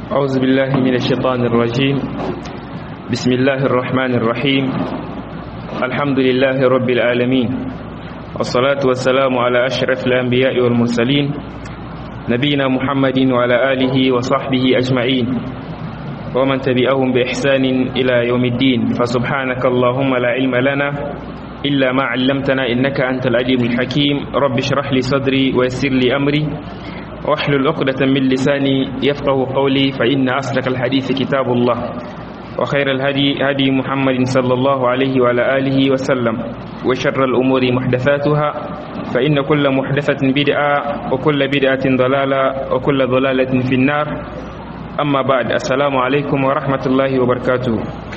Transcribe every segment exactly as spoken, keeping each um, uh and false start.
أعوذ بالله من الشيطان الرجيم. بسم الله الرحمن الرحيم. الحمد لله رب العالمين، والصلاة والسلام على أشرف الأنبياء والمرسلين نبينا محمد وعلى آله وصحبه أجمعين ومن تبعهم بإحسان إلى يوم الدين. فسبحانك اللهم لا علم لنا إلا ما علمتنا إنك أنت العليم الحكيم. رب اشرح لي صدري ويسر لي أمري واحلل عقدة من لساني يفقه قولي، فإن أصدق الحديث كتاب الله، وخير الهدي هدي محمد صلى الله عليه وعلى آله وسلم، وشر الأمور محدثاتها، فإن كل محدثة بدعة وكل بدعة ضلالة وكل ضلالة في النار. أما بعد، السلام عليكم ورحمة الله وبركاته.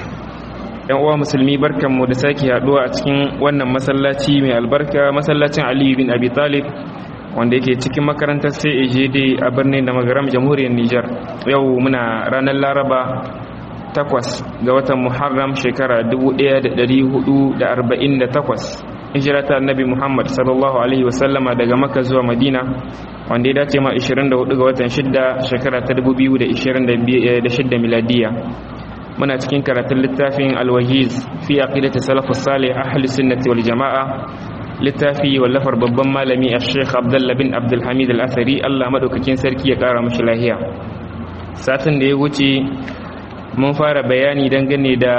‘Yan uwa musulmi, barkanmu da sake haɗuwa a cikin wannan masallaci mai albarka, masallacin Aliyu bin Abi Talib, wanda yake cikin makarantar C A J D a birnin da magaram jamhuriyar Nijar. Yau muna ranar Laraba takwas ga watan Muharram shekara dubu ɗaya da ɗari hudu da arba'in da takwas, hijira ta Annabi Muhammad sallallahu alaihi wasallama daga Makka zuwa Madina, wanda ya dace ma ishirin da hudu ga watan shidda shekara ta dubu biyu da ishirin da shidda miladiya. Muna cikin karatun littafin Al-Wajiz fi aqidati salafus salih ahli sunnati wal jamaa, littafi wallafar babban malami Sheikh Abdullah bin Abdul Hamid Al-Athari, Allah madaukakin sarki ya kara mashi lahiya. Satin da ya wuce mun fara bayani dangane da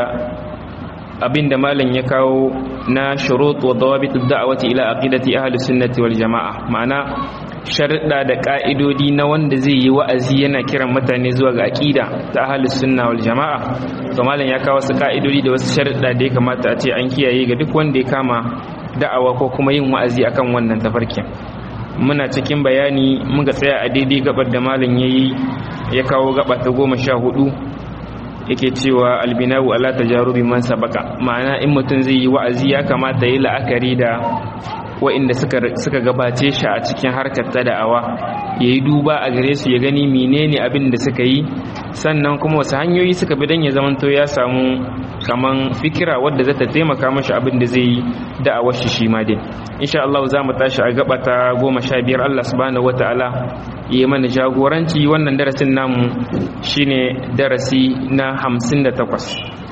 abinda malam ya kawo na shurut wa dawabit ad-da'wati ila aqidati ahli sunnati wal jamaa, ma'ana sharuɗa da ƙa'idodi na wanda zai yi wa'azi yana kiran mutane zuwa ga aƙida ta ahlus sunna wal jama'a. To malam ya kawo wasu ƙa'idodi da wasu sharuɗa da ya kamata a ce an kiyaye ga duk wanda ya kama da'awa ko kuma yin wa'azi akan wannan tafarkin. Muna cikin bayani muka tsaya a daidai gabar da malam yayi ya kawo gaba ta goma sha hudu, yake cewa albinawu ala tajarubi man sabaka, ma'ana in mutum zai yi wa'azi ya kamata yi la'akari da wa'inda suka suka gabace shi a cikin harkar ta da'awa, yayi duba a gare su ya gani menene abin da suka yi, sannan kuma wasu hanyoyi suka bi dan ya zamanto ya samu kaman fikira wadda za ta taimaka mashi abin da zai yi da'awar shi shi ma dai. Insha Allah za mu tashi a gaba ta goma sha biyar. Allah subhanahu wataala yi mana jagoranci. Wannan darasin namu shine darasi na hamsin da takwas.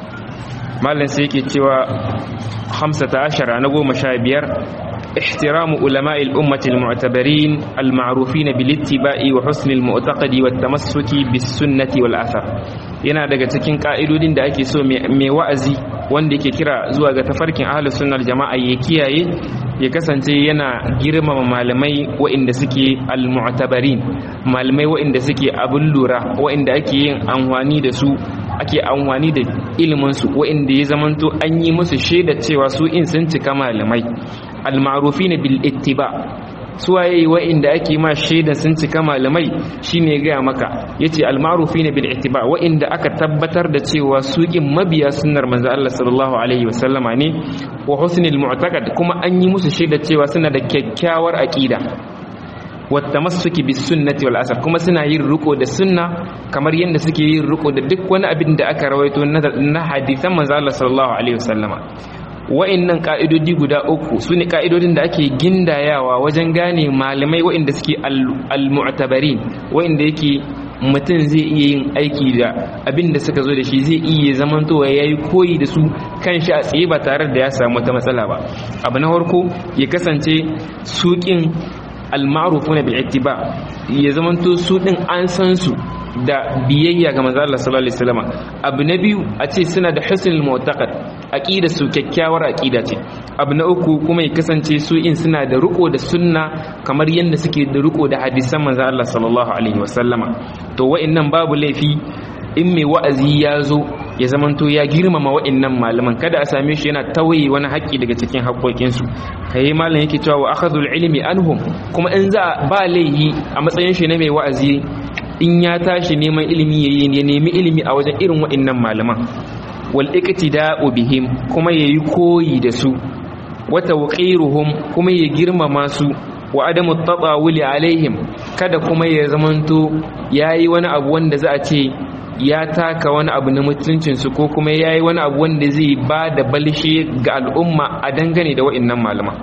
Malam sai yake cewa hamsata ashara na goma sha biyar: احترام علماء الأمة المعتبرين المعروفين بالاتباع وحسن المعتقد والتمسك بالسنة والأثر. yana daga cikin ka'idodin da ake so mai wa'azi wanda yake kira zuwa ga tafarkin ahlus sunnah jama'a ya kiyaye, ya kasance yana girmama malamai waɗanda suke al-mu'tabarin, malamai waɗanda suke abun lura, waɗanda ake yin amfani da su, ake amfani da ilimin su, waɗanda ya zamanto an yi musu shaida cewa su in sun cika malamai. Al-ma'rufina bil ittiba, suwaye wa'inda ake ma shaidan sun cika malamai shine ga maka yace al-ma'rufina bil ittiba, wa'inda aka tabbatar da cewa su kin mabiya sunnar manzo Allah sallallahu alaihi wasallama ne, wa husnul mu'taqad, kuma an yi musu shaida cewa suna da kyakkyawar aqida, wa tamassuki bis sunnati wal asar, kuma suna yin riko da sunna kamar yanda suke yin riko da duk wani abin da aka rawaito na hadisan manzo Allah sallallahu alaihi wasallama. Wa'innan ka'idodi guda uku su ne ka'idodin da ake gindayawa wajen gane malamai wa'inda suke al-mu'tabarin, wa'inda yake mutum zai iya yin aiki da abin da suka zo da shi, zai iya zamantowa ya yi koyi da su kan shi a tsaye ba tare da ya samu wata matsala ba. Abu na farko ya kasance suƙin al-ma'rufuna bil ittiba, ya zamanto su din an san su da biyayya ga manzo Allah sallallahu alaihi wasallam. Abu na biyu a ce suna da husnul mu'taqad, aqida su kyakkyawar aqida ce. Abu na uku kuma ya kasance su in suna da riko da sunna kamar yadda suke da riko da hadisan manzo Allah sallallahu alaihi wasallama. To wa'annan babu laifi in mai wa'azi ya zo ya zamanto ya girmama wa'annan malaman, kada a same shi yana tawaye wani haƙƙi daga cikin haƙƙoƙinsu. Kai malam yake cewa wa akhadhul ilmi anhum, kuma in za ba laihi a matsayin shi na mai wa'azi in ya tashi neman ilimi ya nemi ilimi a wajen irin wa'annan malaman. Wal iqtida'u bihim, kuma yayi koyi da su, wa tawqiruhum, kuma ya girmama su, wa adamu tatawuli alaihim, kada kuma ya zamanto yayi wani abu wanda za a ce ya taka wani abu na mutuncin su, ko kuma yayi wani abu wanda zai ba da balshe ga al'umma a dangane da wa'annan malaman.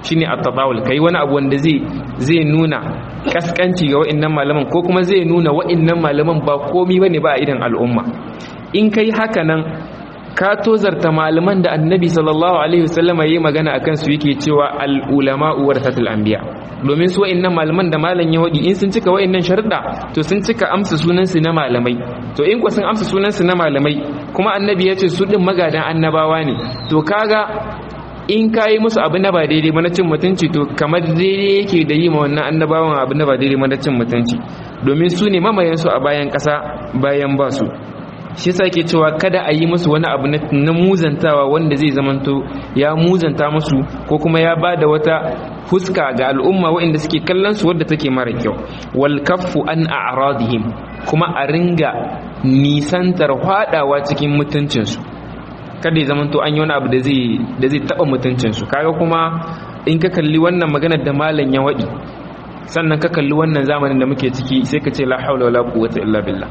shine at-tadawul, kai wani abu wanda zai zai nuna kaskanci ga wa'annan malaman ko kuma zai nuna wa'annan malaman ba komai bane ba a idan al'umma. In kai haka nan ka tozarta malaman da annabi sallallahu alaihi wasallam yayi magana akan su yake cewa al-ulama warathatul anbiya, domin su wa'annan malaman da malam ya wadi in sun cika wa'annan sharuɗa to sun cika amsa sunan su na malamai. To in ko sun amsa sunan su na malamai kuma annabi ya ce su din magadan annabawa ne, to kaga in ka yi musu abu na ba daidai ba na cin mutunci to kamar daidai yake da yi ma wannan annabawan abu na ba daidai ba na cin mutunci, domin su ne mamayensu a bayan ƙasa bayan ba su. shi yasa yake cewa kada a yi musu wani abu na muzantawa wanda zai zamanto ya muzanta musu ko kuma ya bada wata fuska ga al'umma waɗanda suke kallon su wadda take mara kyau. Wal kaffu an a'radihim, kuma a ringa nisantar hadawa cikin mutuncinsu, kada ya zamanto an yi wani abu da zai da zai taba mutuncinsu. Kaga kuma in ka kalli wannan maganar da malam ya wadi, sannan ka kalli wannan zamanin da muke ciki, sai ka ce la haula wala quwwata illa billah.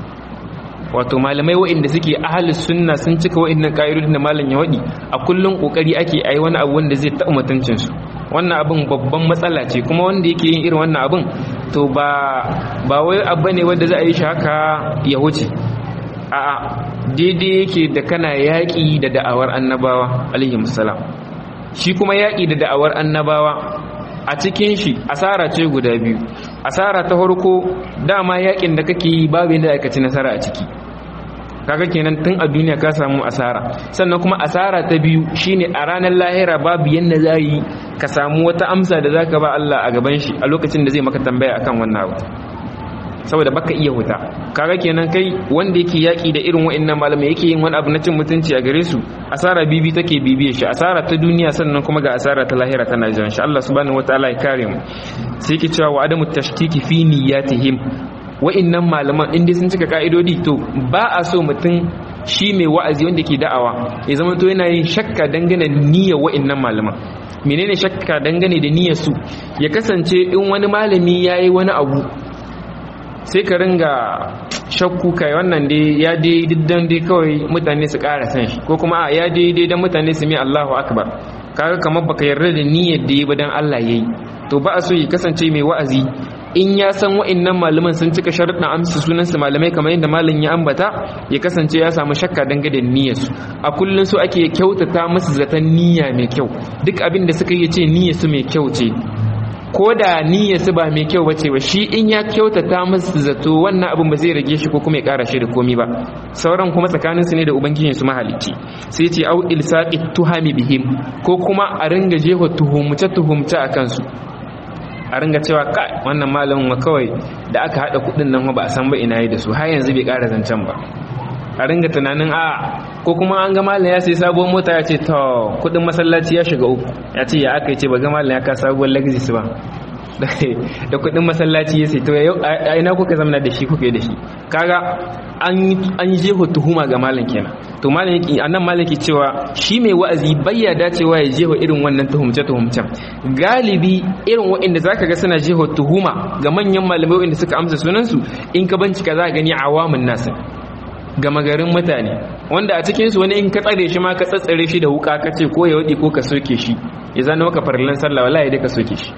Wato malamai waɗanda suke ahlus sunna sun cika waɗannan ƙa'idodin da malam ya wadi, a kullun kokari ake ayi wani abu wanda zai taba mutuncinsu. Wannan abin babban matsala ce, kuma wanda yake yin irin wannan abin to ba ba wai abu ne wanda za a yi shi haka ya wuce. A'a, daidai yake da kana yaƙi da da'awar annabawa alaihi salam. Shi kuma yaƙi da da'awar annabawa a cikin shi asara ce guda biyu. Asara ta farko, dama yaƙin da kake yi babu yadda aka ci nasara a ciki, kaga kenan tun a duniya ka samu asara. Sannan kuma asara ta biyu shine a ranar lahira babu yadda za yi ka samu wata amsa da zaka ba Allah a gaban shi a lokacin da zai maka tambaya akan wannan abu, saboda baka iya huta. Kaga kenan kai wanda yake yaki da irin wa'annan malamai yake yin wani abu na cin mutunci a gare su, asara bibi take bibiye shi, asara ta duniya sannan kuma ga asara ta lahira tana jiran shi. Allah subhanahu wataala ya kare mu. Sai yake cewa wa adamu tashtiki fi niyyatihim, wa'annan malaman inda sun cika ka'idodi to ba a so mutum shi mai wa'azi wanda ke da'awa ya zama to yana yin shakka dangane da niyyar wa'annan malaman. Menene shakka dangane da niyyar su? Ya kasance in wani malami yayi wani abu sai ka ringa shakku kai wannan dai ya dai diddan dai kawai mutane su ƙara san shi, ko kuma a ya dai dai dan mutane su mai Allahu akbar, kaga kamar baka yarda da niyyar da yi ba dan Allah yayi. To ba a so ya kasance mai wa'azi in ya san wa'annan malaman sun cika sharuɗin amsa sunan su malamai kamar yadda malam ya ambata, ya kasance ya samu shakka dangane da niyyar su. A kullun su ake kyautata musu zaton niyya mai kyau, duk abin da suka yi ce niyyar su mai kyau ce, ko da niyyar su ba mai kyau bace ba, shi in ya kyautata musu zato wannan abin ba zai rage shi ko kuma ya ƙara shi da komai ba. Sauran kuma tsakanin su ne da ubangijin su mahalicci. Sai ce au ilsaqi tuhami bihim, ko kuma a ringa jeho tuhumce tuhumce akan su, a ringa cewa kai wannan malamin wa kawai da aka hada kudin nan ba a san ba ina yi da su, har yanzu bai ƙara zancen ba. A ringa tunanin a ko kuma an ga malam ya sai sabuwar mota ya ce to kudin masallaci ya shiga uku, ya ce ya aka ce ba ga malam ya ka sabuwar Lexus ba da kudin masallaci ya sai to a ina kuka zamana da shi kuka da shi. Kaga an an jeho tuhuma ga malam kenan. To malam yake annan malam yake cewa shi mai wa'azi bayya dacewa ya jeho irin wannan tuhumce tuhumcen. Galibi irin waɗanda zaka ga suna jeho tuhuma ga manyan malamai waɗanda suka amsa sunan su, in ka bincika za ka gani awamun nasu, gama garin mutane, wanda a cikinsu wani in ka tsare shi ma ka tsatsare shi da wuka ka ce ko ya wadi ko ka soke shi ya zana maka farillan sallah, wallahi dai ka soke shi.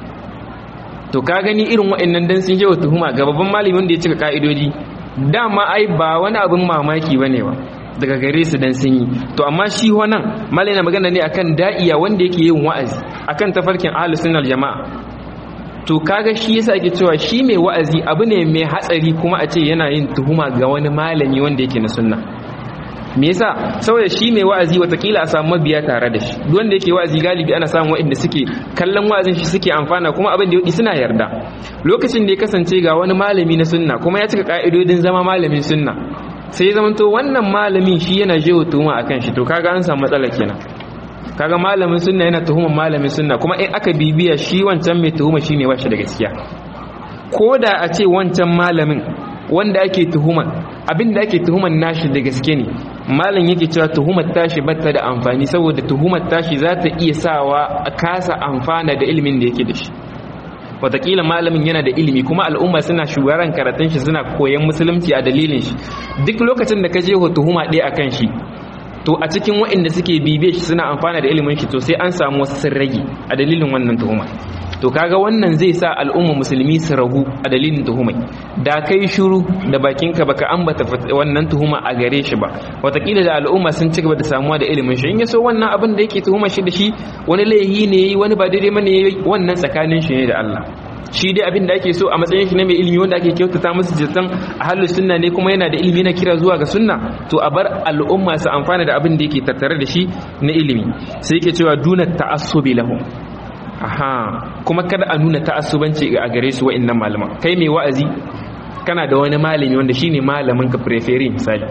To ka gani irin waɗannan dan sun jewa tuhuma ga babban malami wanda ya cika ka'idodi, dama ai ba wani abin mamaki bane ba daga gare su dan sun yi. To amma shi wannan malami na magana ne akan da'iya wanda yake yin wa'azi akan tafarkin ahlus sunnah jama'a. To kaga shi yasa ake cewa shi mai wa'azi abu ne mai hatsari kuma a ce yana yin tuhuma ga wani malami wanda yake na sunna. Me yasa? Saboda shi mai wa'azi watakila a samu mabiya tare da shi. Duk wanda yake wa'azi galibi ana samun waɗanda suke kallon wa'azin shi suke amfana, kuma abin da yake suna yarda. Lokacin da ya kasance ga wani malami na sunna kuma ya cika ka'idodin zama malamin sunna, sai ya zamanto wannan malamin shi yana jewa tuhuma akan shi, to kaga an samu matsala kenan. Kaga malamin sunna yana tuhuman malamin sunna, kuma in aka bibiya shi wancan mai tuhuma shine ba shi da gaskiya. Ko da a ce wancan malamin wanda ake tuhuman abinda ake tuhuman nashi da gaske ne, malam yake cewa tuhumar tashi batta da amfani, saboda tuhumar tashi za ta iya sawa a kasa amfana da ilimin da yake da shi. Wataƙila malamin yana da ilimi kuma al'umma suna shugaran karatun shi, suna koyan musulunci a dalilin shi. Duk lokacin da ka je tuhuma ɗaya akan shi, to a cikin waɗanda suke bibe shi suna amfana da ilimin shi to sai an samu wasu sun rage a dalilin wannan tuhuma to kaga wannan zai sa al'umma musulmi su ragu a dalilin tuhumai da kai shiru da bakinka baka ambata wannan tuhuma a gare shi ba watakila da al'umma sun ci gaba da samuwa da ilimin shi in yaso wannan abin da yake tuhuma shi da shi wani laihi ne yayi wani ba daidai bane yayi wannan tsakanin shi ne da Allah shi dai abin da ake so a matsayin shi na mai ilimi wanda ake kyautata musu jitan ahlus sunna ne kuma yana da ilimi na kira zuwa ga sunna to a bar al'umma su amfana da abin da yake tattare da shi na ilimi sai yake cewa duna ta'assubi lahum aha kuma kada a nuna ta'assubanci a gare su wa'annan malaman kai mai wa'azi kana da wani malami wanda shine malamin ka prefere misali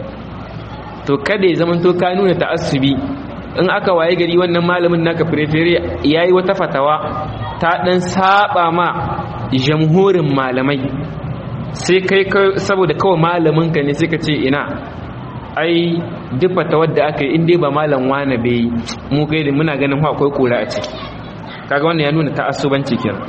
to kada ya zamanto ka nuna ta'assubi in aka waye gari wannan malamin naka prefere yayi wata fatawa ta dan saba ma jamhurin malamai sai kai saboda kawai malamin ka ne sai ka ce ina ai duk fatawar da aka yi in dai ba malam wani bai mu kai da muna ganin fa akwai kura a ciki kaga wannan ya nuna ta'assubanci kenan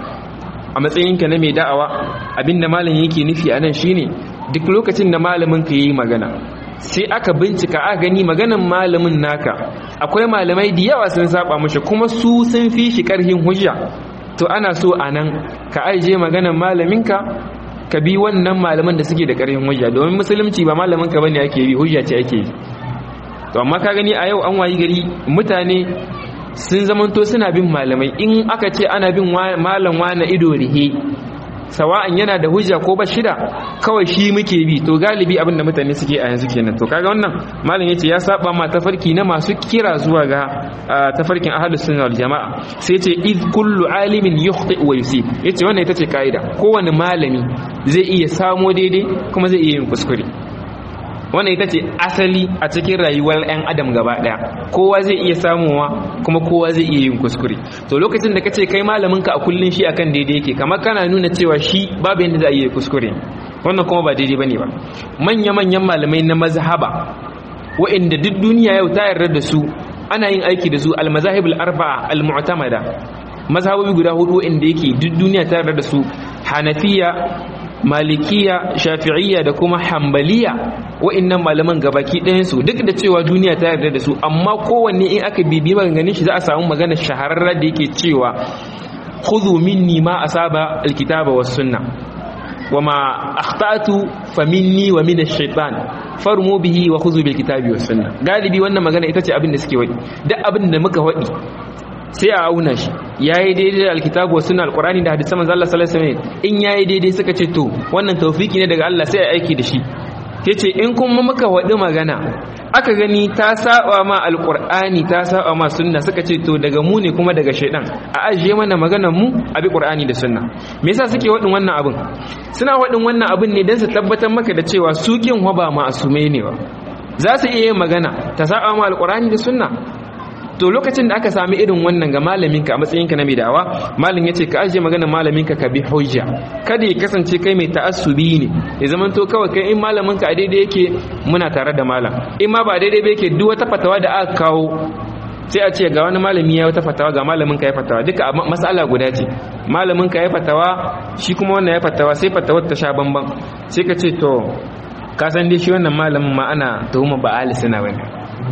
a matsayinka na mai da'awa abinda malam yake nufi anan shine duk lokacin da malamin ka yayi magana sai aka bincika aka gani maganan malamin naka akwai malamai da yawa sun saba mishi kuma su sun fi shi karhin hujja to ana so anan ka aije maganan malaminka ka bi wannan malaman da suke da karhin hujja domin musulunci ba malamin ka bane ake bi hujja ce ake yi to amma ka gani a yau an wayi gari mutane sun zamanto suna bin malamai in aka ce ana bin malam wani ido rihe sawa'an yana da hujja ko ba shida kawai shi muke bi to galibi abinda mutane suke a yanzu kenan to kaga wannan malam yace ya saba ma tafarki na masu kira zuwa ga tafarkin ahlus sunna wal jamaa sai yace id kullu alimin yukhti wa yusib yace wannan ita ce kaida kowanne malami zai iya samo daidai kuma zai iya yin kuskure wannan ita ce asali a cikin rayuwar 'yan adam gaba daya kowa zai iya samuwa kuma kowa zai iya yin kuskure to lokacin da kace kai malamin ka a kullun shi akan daidai yake kamar kana nuna cewa shi babu yanda za a yi kuskure wannan kuma ba daidai bane ba manya manyan malamai na mazhaba wa'inda duk duniya yau ta yarda da su ana yin aiki da su al-mazahibul arba'a al-mu'tamada mazhabobi guda hudu inda yake duk duniya ta yarda da su hanafiya malikiya shafi'iyya da kuma hambaliya wa'annan malaman gabaki ɗayan su duk da cewa duniya ta yarda da su amma kowanne in aka bibi maganganun shi za a samu magana shahararra da yake cewa khudhu minni ma asaba alkitaba was sunna wama akhtatu faminni wa min ash-shaytan farmu bihi wa khudhu bil kitabi was sunna galibi wannan magana ita ce abin da suke wadi duk abin da muka wadi sai a auna shi yayi daidai da alkitabu wa sunna alqurani da hadisan manzo Allah sallallahu alaihi wasallam in yayi daidai suka ce to wannan tawfiki ne daga Allah sai a aiki da shi yace in kuma muka wadi magana aka gani ta saba ma alqurani ta saba ma sunna suka ce to daga mu ne kuma daga shaydan a ajiye mana maganar mu a bi qur'ani da sunna me yasa suke wadin wannan abin suna wadin wannan abin ne dan su tabbatar maka da cewa su kin ba ma'asumai ne ba za su iya yin magana ta saba ma alqurani da sunna to lokacin da aka sami irin wannan ga malaminka a matsayinka na mai da'awa malam yace ka ajiye maganar malaminka ka bi hujja kada ya kasance kai mai ta'assubi ne ya zaman to kawai kai in malaminka a daidai yake muna tare da malam in ma ba daidai ba yake duk wata fatawa da aka kawo sai a ce ga wani malami ya wata fatawa ga malaminka ya fatawa duka mas'ala guda ce malaminka ya fatawa shi kuma wannan ya fatawa sai fatawar ta sha bamban sai ka ce to ka san dai shi wannan malamin ma ana tuhuma ba ahli sunna bane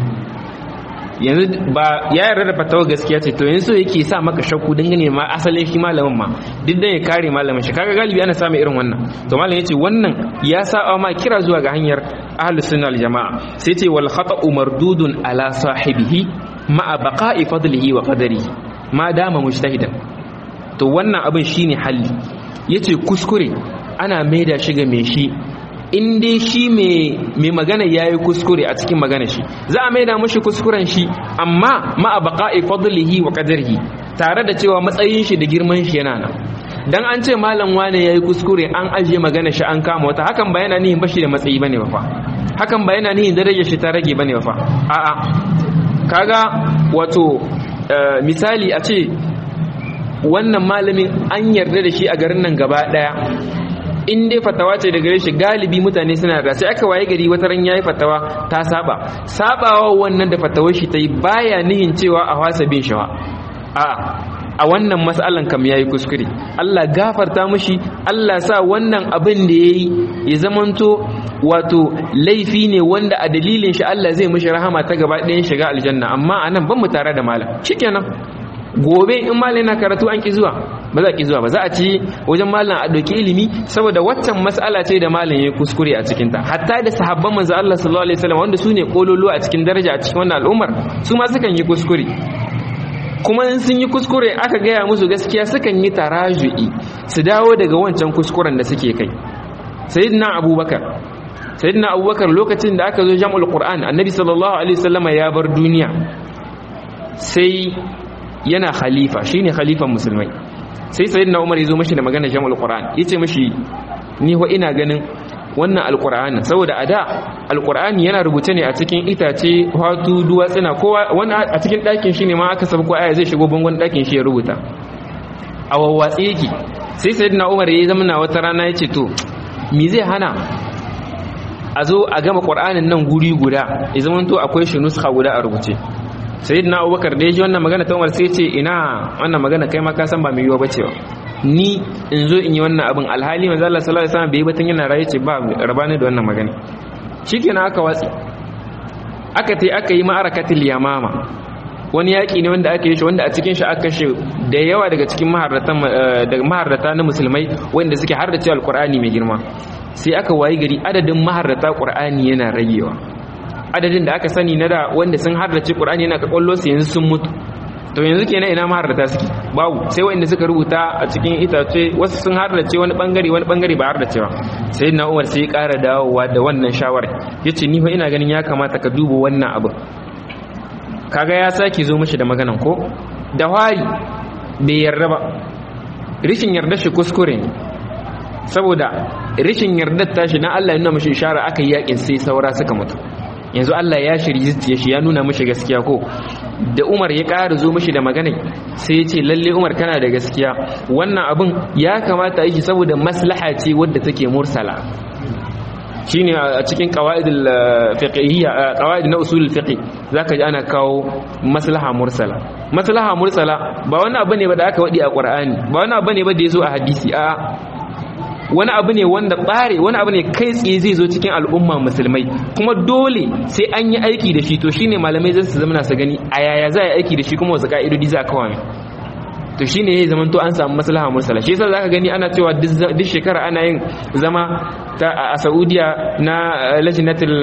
yanzu ba ya yarda da fatawa gaskiya ce to yanzu yake sa maka shakku dangane ma asalin shi malamin ma duk dan ya kare malamin shi kaga galibi ana samu irin wannan to malamin yace wannan ya sa ma kira zuwa ga hanyar ahlus sunna wal jamaa sai yace wal khata'u mardudun ala sahibihi ma'a baqa'i fadlihi wa qadarihi ma dama mujtahidan to wannan abin shine halli yace kuskure ana maida shi ga me shi in dai shi mai magana ya yi kuskure a cikin magana shi za a maida mashi kuskuren shi amma ma'a baqa'i fadlihi wa qadarihi tare da cewa matsayin shi da girman shi yana nan dan an ce malam wane yayi kuskure an ajiye magana shi an kama wata hakan ba yana nihin bashi da matsayi bane ba fa hakan ba yana nihin darajar shi ta rage bane ba fa a'a kaga wato misali a ce wannan malamin an yarda da shi a garin nan gaba daya in dai fatawa ce da gare shi galibi mutane suna da sai aka waye gari wata ran yayi fatawa ta saba sabawa wannan da fatawar shi ta yi baya nihin cewa a wasa bin shawa a a wannan mas'alan kam yayi kuskure Allah gafarta mishi Allah sa wannan abin da yayi ya zamanto wato laifi ne wanda a dalilin shi Allah zai mishi rahama ta gaba ɗayan shiga aljanna, amma anan ban mu tare da malam shikenan gobe in malam yana karatu an ki zuwa ba za ki zuwa ba za a ci wajen malam a doki ilimi saboda waccan mas'ala ce da malam yayi kuskure a cikin ta. Hatta da sahabban manzo Allah sallallahu alaihi wasallam wanda su ne kololo a cikin daraja a cikin wannan al'ummar su ma sukan yi kuskure, kuma in sun yi kuskure aka gaya musu gaskiya sukan yi taraju'i su dawo daga wancan kuskuren da suke kai. Sayyidina Abubakar Sayyidina Abubakar lokacin da aka zo jam'ul Qur'an annabi sallallahu alaihi wasallam ya bar duniya, sai yana khalifa shine khalifan musulmai, sai sayyidina Umar yazo mishi da magana jam'ul Qur'an yace mishi ni wa ina ganin wannan alqur'anin saboda ada alqur'ani yana rubuce ne a cikin itace hatu duwatsuna kowa wannan a cikin dakin shi ne ma aka sabko aya zai shigo bangon dakin shi ya rubuta a wawwatsi yake. sai sayyidina Umar yayi zamana wata rana yace to me zai hana a zo a gama qur'anin nan guri guda ya zama to akwai shi nuskha guda a rubuce. Sayyidina Abubakar da yaji wannan magana ta Umar sai ce ina wannan magana kai ma ka san ba mai yiwa bace ba, ni in zo in yi wannan abin alhali manzo Allah sallallahu alaihi wasallam bai batun yana raye ce ba rabani da wannan magana. Shikenan aka watsi aka tai aka yi ma'arakatul yamama, wani yaki ne wanda aka yi shi wanda a cikin shi aka kashe da yawa daga cikin maharratan daga maharrata na musulmai wanda suke harrace alqur'ani mai girma. Sai aka wayi gari adadin maharrata qur'ani yana ragewa, adadin da aka sani na da wanda sun harrace qur'ani yana ka kwallo su yanzu sun mutu. To yanzu kenan ina maharrata suke babu, sai wanda suka rubuta a cikin itace wasu sun harrace wani bangare wani bangare ba harrace ba. Sai na Umar sai ya ƙara dawowa da wannan shawara yace ni fa ina ganin ya kamata ka duba wannan abu. Kaga ya saki zo mishi da maganan ko da wari bai yarda ba, rishin yarda shi kuskure ne saboda rishin yardar tashi na Allah ya nuna mishi ishara aka yi yakin sai saura suka mutu. Yanzu Allah ya shirye zuciya shi ya nuna mishi gaskiya ko da Umar ya ƙara zo mishi da magana sai ya ce lalle Umar kana da gaskiya, wannan abin ya kamata yi saboda maslaha ce wadda take mursala. Shine a cikin qawaidul fiqhiyya qawaid na usul fiqh zaka ji ana kawo maslaha mursala. Maslaha mursala ba wani abu ne ba da aka wadi a Qur'ani, ba wani abu ne ba da yazo a hadisi, a wani abu ne wanda bare wani abu ne kai tsaye zai zo cikin al'umma musulmai kuma dole sai an yi aiki da shi. To shine malamai zai su zama su gani a yaya za a yi aiki da shi kuma wasu ka'idodi za a kawo. To shine yayin zaman to an samu maslaha mursala. Shi yasa zaka gani ana cewa duk shekara ana yin zama ta a Saudiya na lajnatul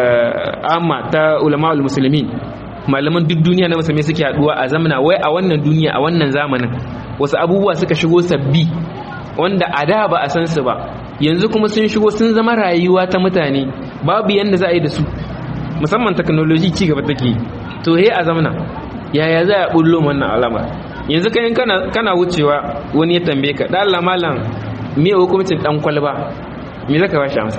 amma ta ulama muslimin, malaman duk duniya na musulmai suke haduwa a zamana wai a wannan duniya a wannan zamanin wasu abubuwa suka shigo sabbi wanda a da ba a san su ba, yanzu kuma sun shigo sun zama rayuwa ta mutane babu yanda za a yi da su, musamman technology ci gaba take. To he a zamana yaya za a bullo wannan alama. Yanzu kai kana kana wucewa wani ya tambaye ka da Allah malam me hukuncin dan kwalba, me zaka ba shi amsa?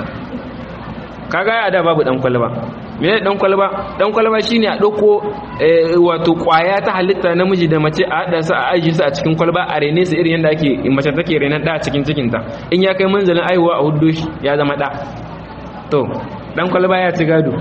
Kaga ya da babu dan kwalba. Me ne dan kwalba? Dan kwalba shine a dauko wato kwaya ta halitta namiji da mace a hada su a aji su a cikin kwalba a rene su irin yanda ake mace take renan da a cikin cikin ta. In ya kai manzalin aihuwa a huddo shi ya zama da. To dan kwalba ya ci gado.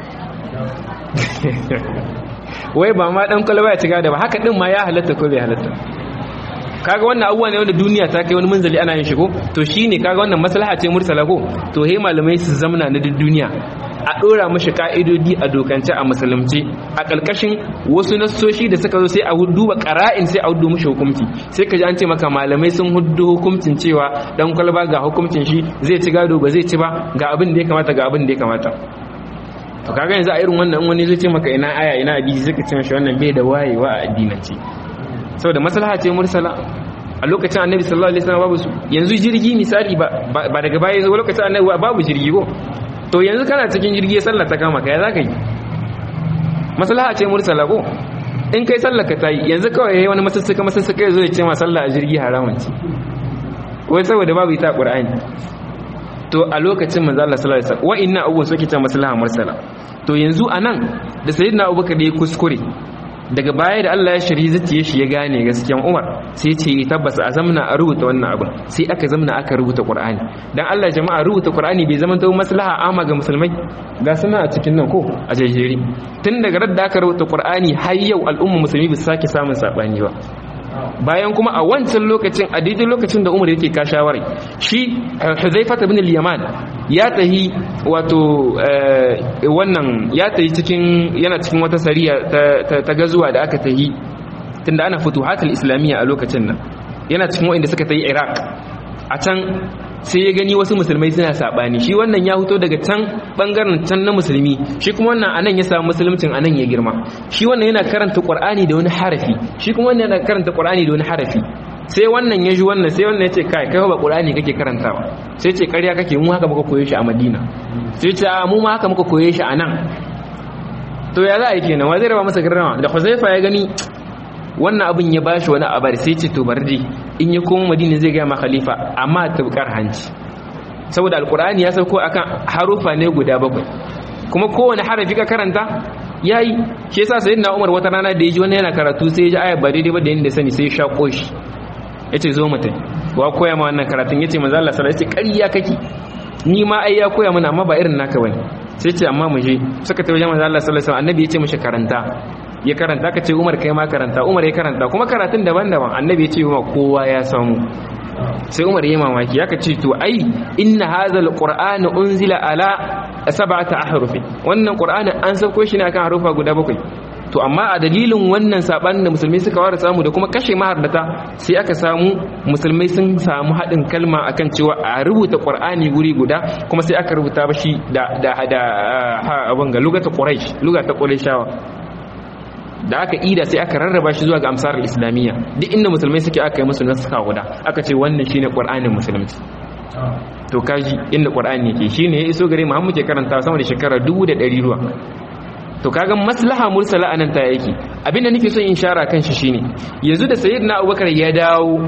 Wai ba ma dan kwalba ya ci gado ba, haka din ma ya halatta ko bai halatta. Kaga wannan abuwa ne wanda duniya ta kai wani manzali ana yin shigo. To shine kaga wannan maslaha ce mursala ko. To he malamai su zamana na duniya a dora mishi ka'idodi a dokance a musulunci a kalkashin wasu nassoshi da suka zo sai a duba qara'in sai a hudu mishi hukunci. Sai kaji an ce maka malamai sun hudu hukuncin cewa dan kwalba ga hukuncin shi, zai ci gado ba zai ci ba, ga abin da ya kamata ga abin da ya kamata. To kaga yanzu a irin wannan wani zai ce maka ina aya ina hadisi sai ka ce mishi wannan bai da wayewa a addinance. Saboda maslaha ce mursala. A lokacin Annabi sallallahu alaihi wasallam babu su. Yanzu jirgi misali ba ba daga baya zo lokacin Annabi babu jirgi ko. To yanzu kana cikin jirgi sallar ta kama ka ya zaka yi? Maslaha ce mursala ko. In kai sallar ka tayi yanzu kawai yayi wani masassaka masassaka yazo ya ce ma sallah a jirgi haramun ce. Wai saboda babu ita Qur'ani. To a lokacin manzo Allah sallallahu alaihi wasallam wa'inna abubuwan suke ta maslaha mursala. To yanzu anan da sayyidina Abubakar da ya kuskure daga baya da Allah ya shiri zuciye shi ya gane gaskiyan Umar sai ce tabbas a zamna a rubuta wannan abin, sai aka zamna aka rubuta Qur'ani. Dan Allah jama'a rubuta Qur'ani bai zama ta maslaha amma ga musulmai ga suna a cikin nan ko a jejjeri. Tun daga radda aka rubuta Qur'ani har yau al'umma musulmi ba su sake samun sabani ba. bayan kuma a wancan lokacin a daidai lokacin da Umar yake ka shawarai shi Huzaifa ibn al-Yaman ya tahi wato wannan ya tahi cikin yana cikin wata sariya ta, ta gazuwa da aka tahi tunda ana futuhatul islamiyya a lokacin nan yana cikin wanda suka tayi Iraq a can sai ya gani wasu musulmai suna sabani shi wannan ya fito daga can bangaren can na musulmi shi kuma wannan anan ya samu musuluncin anan ya girma shi wannan yana karanta Qur'ani da wani harafi shi kuma wannan yana karanta Qur'ani da wani harafi sai wannan ya ji wannan sai wannan ya ce kai kai ba Qur'ani kake karantawa sai ce ƙarya kake mu haka muka koye shi a Madina sai ce a mu ma haka muka koye shi a nan to ya za a yi kenan wa zai raba masa garrama da Huzaifa ya gani wannan abin ya bashi wani abar sai ce to bardi in ya koma Madina zai ga ma khalifa amma tabkar hanci saboda alqur'ani ya sauko akan harufa ne guda bakwai kuma kowane harafi ka karanta yayi shi yasa sayyidina Umar wata rana da yaji wannan yana karatu sai ya ji ayat ba daidai ba da yanda sani sai ya shako shi yace zo mutai wa koya ma wannan karatun yace manzo Allah sallallahu alaihi wasallam yace ƙarya kake ni ma ai ya koya mana amma ba irin naka bane sai ce amma mu je suka tafi wajen manzo Allah sallallahu alaihi wasallam annabi yace mishi karanta ya karanta ka ce Umar kai ma karanta Umar ya karanta kuma karatun daban-daban annabi ya ce ma kowa ya samu sai Umar ya mamaki ya ka ce to ai inna hadhal qur'ana unzila ala sab'ati ahrufi wannan qur'ani an sauko shi ne akan harufa guda bakwai to amma a dalilin wannan sabanin da musulmai suka wara samu da kuma kashe mahardata sai aka samu musulmai sun samu hadin kalma akan cewa a rubuta qur'ani guri guda kuma sai aka rubuta bashi da da da abin ga lugata quraish lugata qurayshawa da aka ida sai aka rarraba shi zuwa ga amsar islamiyya duk inda musulmai suke aka yi musu naska guda aka ce wannan shine qur'anin musulunci to kaji inda qur'ani yake shine ya iso gare mu har muke karanta sama da shekara dubu da ɗari ruwa to kaga maslaha mursala anan ta yake abinda nake son in shara kan shi shine yanzu da sayyidina Abubakar ya dawo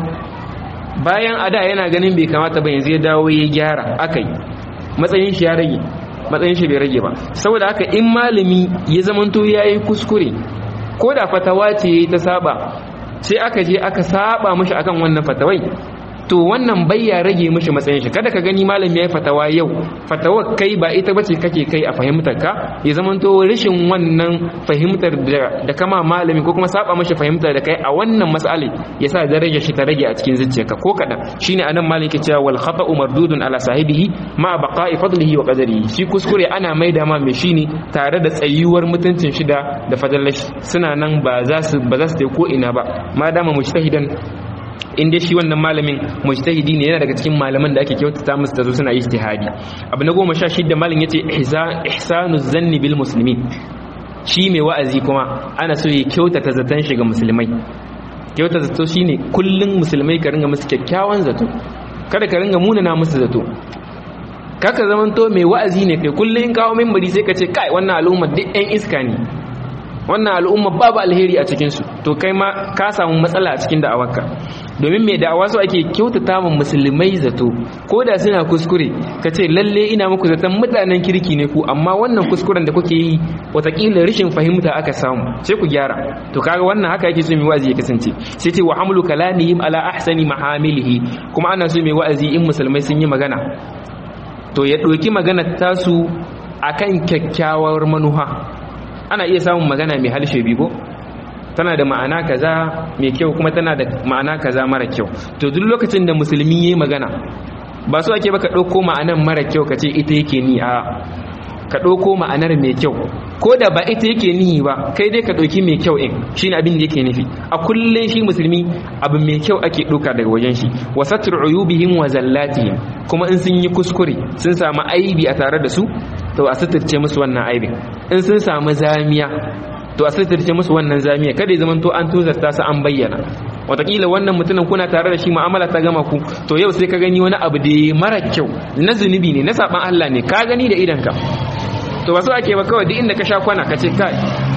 bayan ada yana ganin bai kamata ba yanzu ya dawo ya gyara akai matsayin shi ya rage matsayin shi bai rage ba saboda haka in malami ya zamanto yayi kuskure ko da fatawa ce ta saba sai aka je aka saba mishi akan wannan fatawai to wannan bai ya rage mishi matsayin shi kada ka gani malami yayi fatawa yau fatawar kai ba ita bace kake kai a fahimtar ka ya zaman to rashin wannan fahimtar da kama malami ko kuma saba mishi fahimtar da kai a wannan mas'ala yasa darajar shi ta rage a cikin zuciyarka ko kadan shine anan maliki cewa wal khata'u mardudun ala sahibihi ma baqa'i fadlihi wa qadarihi shi kuskure ana maida ma mai shine tare da tsayuwar mutuncin shi da da fadallashi suna nan ba za su ba za su ko ina ba ma dama mujtahidan inda shi wannan malamin mujtahidi ne yana daga cikin malaman da ake kyautata musu tazo suna ijtihadi abu na goma sha shida malin yace ihsanu zanni bil muslimin shi mai wa'azi kuma ana so ya kyautata zaton shi ga musulmai kyautata zato shine kullun musulmai ka ringa musu kyakkyawan zato kada ka ringa munana musu zato kaka zamanto mai wa'azi ne kai kullun in kawo minbari sai ka ce kai wannan al'umma duk ɗan iska ne wannan al'umma babu alheri a cikinsu to kai ma ka samu matsala a cikin da'awarka domin mai da'awa su ake kyautata wa musulmai zato ko da suna kuskure ka ce lalle ina muku zaton mutanen kirki ne ku amma wannan kuskuren da kuke yi watakila rashin fahimta aka samu sai ku gyara to kaga wannan haka yake so mai wa'azi ya kasance sai ce wa hamlu kalamihim ala ahsani mahamilihi kuma ana so mai wa'azi in musulmai sun yi magana to ya ɗauki magana tasu akan kyakkyawar manuha ana iya samun magana mai halshe biyu tana da ma'ana kaza mai kyau kuma tana da ma'ana kaza mara kyau to duk lokacin da musulmi yayi magana ba so ake baka dauko ma'anar mara kyau kace ita yake ni a ka dauko ma'anar mai kyau ko da ba ita yake ni ba kai dai ka dauki mai kyau din shine abin da yake nufi a kullun shi musulmi abu mai kyau ake dauka daga wajen shi wasatru uyubihim wa zallatihim kuma in sun yi kuskure sun samu aibi a tare da su to a suturce musu wannan aibin in sun samu zamiya to a suturce musu wannan zamiya kada ya zama to an tozarta su an bayyana watakila wannan mutumin kuna tare da shi mu'amala ta gama ku to yau sai ka gani wani abu da mara kyau na zunubi ne na saban Allah ne ka gani da idanka to ba so ake ba kawai duk inda ka sha kwana ka ce kai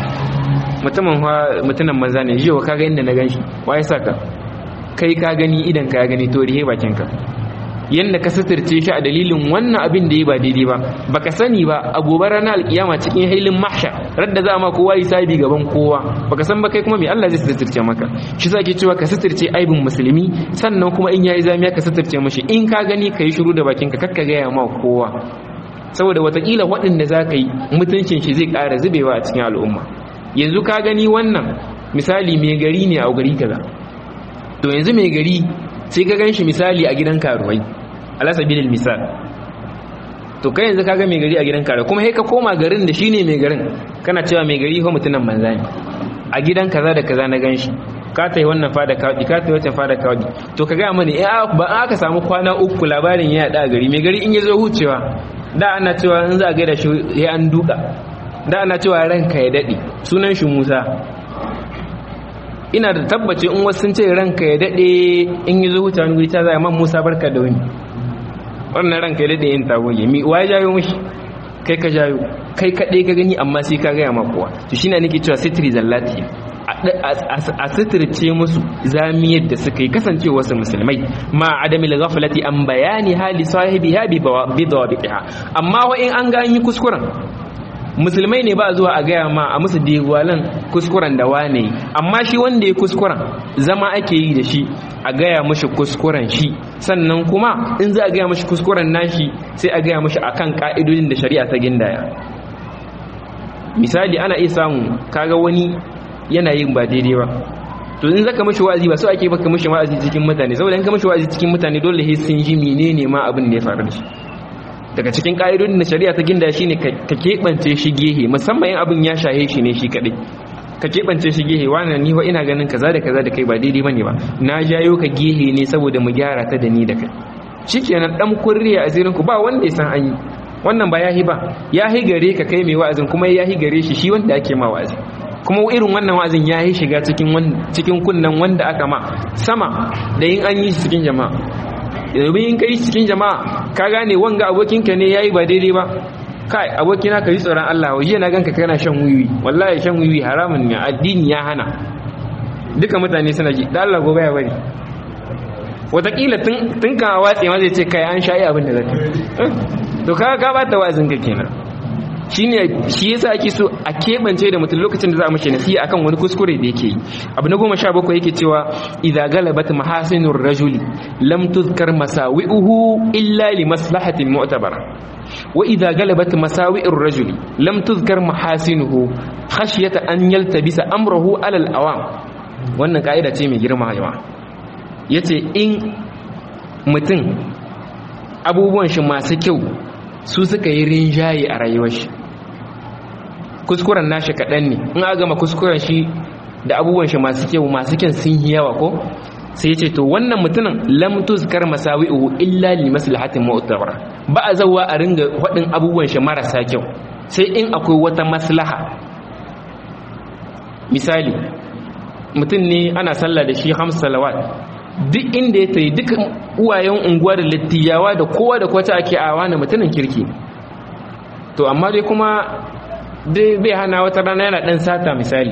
mutumin mutumin manza ne jiyo ka ga inda na ganshi waye saka kai ka gani idanka ya gani to rihe bakinka yanda ka suturce shi a dalilin wannan abin da yi ba daidai ba baka sani ba a gobe ranar alkiyama cikin hailin mahsha radda za ma kowa yi sabi gaban kowa baka san ba kai kuma me Allah zai suturce maka shi sa ke cewa ka suturce aibin musulmi sannan kuma in yayi zamiya ka suturce mashi in ka gani kai shiru da bakinka kakka ga ya ma kowa saboda watakila waɗanda za ka yi mutuncin shi zai ƙara zubewa a cikin al'umma yanzu ka gani wannan misali mai gari ne a gari kaza to yanzu mai gari sai ka ganshi misali a gidan karuwai ala sabilil misal, to kai yanzu kaga mai gari a gidan karuwai kuma sai ka koma garin da shine mai garin kana cewa mai gari ho mutunan banza ne a gidan kaza da kaza na ganshi, ka tayi wannan fada kawadi ka tayi wata fada kawadi. To ka ga mani eh ba aka samu kwana uku labarin ya da gari mai gari in yazo hucewa da ana cewa in za a gaida shi ya an duka, da ana cewa ranka ya dade sunan shi Musa. Ina da tabbaci in wasu sun ce ranka ya dade in yazo hucewa wani guri ta zai man Musa barka da wani, wannan ranka ya dade yin tagoge mi wai jayo mishi, kai ka jayo, kai kaɗai ka gani amma sai ka gaya ma kowa. To shine nake cewa sitri zallati a sitirce musu zamiyar da suka yi kasance wasu musulmai ma adamil ghaflati an bayani hali sahibiha bi dawabiha. Amma wa in an ga yi kuskuren musulmai ne ba zuwa a gaya ma a musu degwalan kuskuren da wane, amma shi wanda ya kuskuren zama ake yi da shi a gaya mashi kuskuren shi, sannan kuma in za a gaya mashi kuskuren nashi sai a gaya mashi akan ka'idodin da shari'a ta gindaya. Misali ana iya samu kaga wani yana yin ba daidai ba, to in zaka mashi wa'azi ba so ake baka mashi wa'azi cikin mutane, saboda in ka mashi wa'azi cikin mutane dole sai sun ji menene ma abin da ya faru da shi. Daga cikin ka'idodin da shari'a ta gindaya shine ka keɓance shi gehe, musamman in abin ya shahe shi ne shi kadai, ka keɓance shi gehe, wannan ni fa ina ganin kaza da kaza da kai ba daidai bane ba, na jayo ka gehe ne saboda mu gyara ta da ni da kai. Shikenan dan kurriya asirin ku ba wanda ya san an yi, wannan ba yahi ba, yahi gare ka kai mai wa'azin kuma yahi gare shi shi wanda ake ma wa'azi, kuma irin wannan wa'azin yahi shiga cikin cikin kunnan wanda aka ma sama da yin an yi shi cikin jama'a. Domin in kai cikin jama'a ka gane wanga abokinka ne yayi ba daidai ba, kai abokina ka yi tsoron Allah, waje na ganka kana shan wiwi, wallahi shan wiwi haramun ne, addini ya hana. Duka mutane suna ji da Allah gobe ya bari, wataƙila tun kan a watse ma zai ce kai an sha'i abin da zaka, to kaga ka bata wa'azin ka kenan. Shine shi yasa ake so a keɓance da mutum lokacin da za a mashi nasiha akan wani kuskure da yake yi. Abu na goma sha bakwai yake cewa idza galabat mahasinur rajuli lam tuzkar masawi'uhu illa li maslahatin mu'tabara, wa idza galabat masawi'ur rajuli lam tuzkar mahasinuhu khashyata an yaltabisa amruhu ala al-awam. Wannan kaida ce mai girma jama'a. Yace in mutum abubuwan shi masu kyau su suka yi rinjaye a rayuwar shi, kuskuren nashi kaɗan ne, in aka gama kuskuren shi da abubuwan shi masu kyau masu kyan sun yi yawa ko, sai ya ce to wannan mutumin lam tuzkar masawi'uhu illa li maslahatin mu'tabara, ba a zawa a ringa faɗin abubuwan shi marasa kyau sai in akwai wata maslaha. Misali mutum ne ana sallah da shi hamsa salawat, duk inda ya tayi duk uwayen unguwa da lattiyawa da kowa da kwata ake awa na mutumin kirki, to amma dai kuma dai bai hana wata rana yana dan sata misali,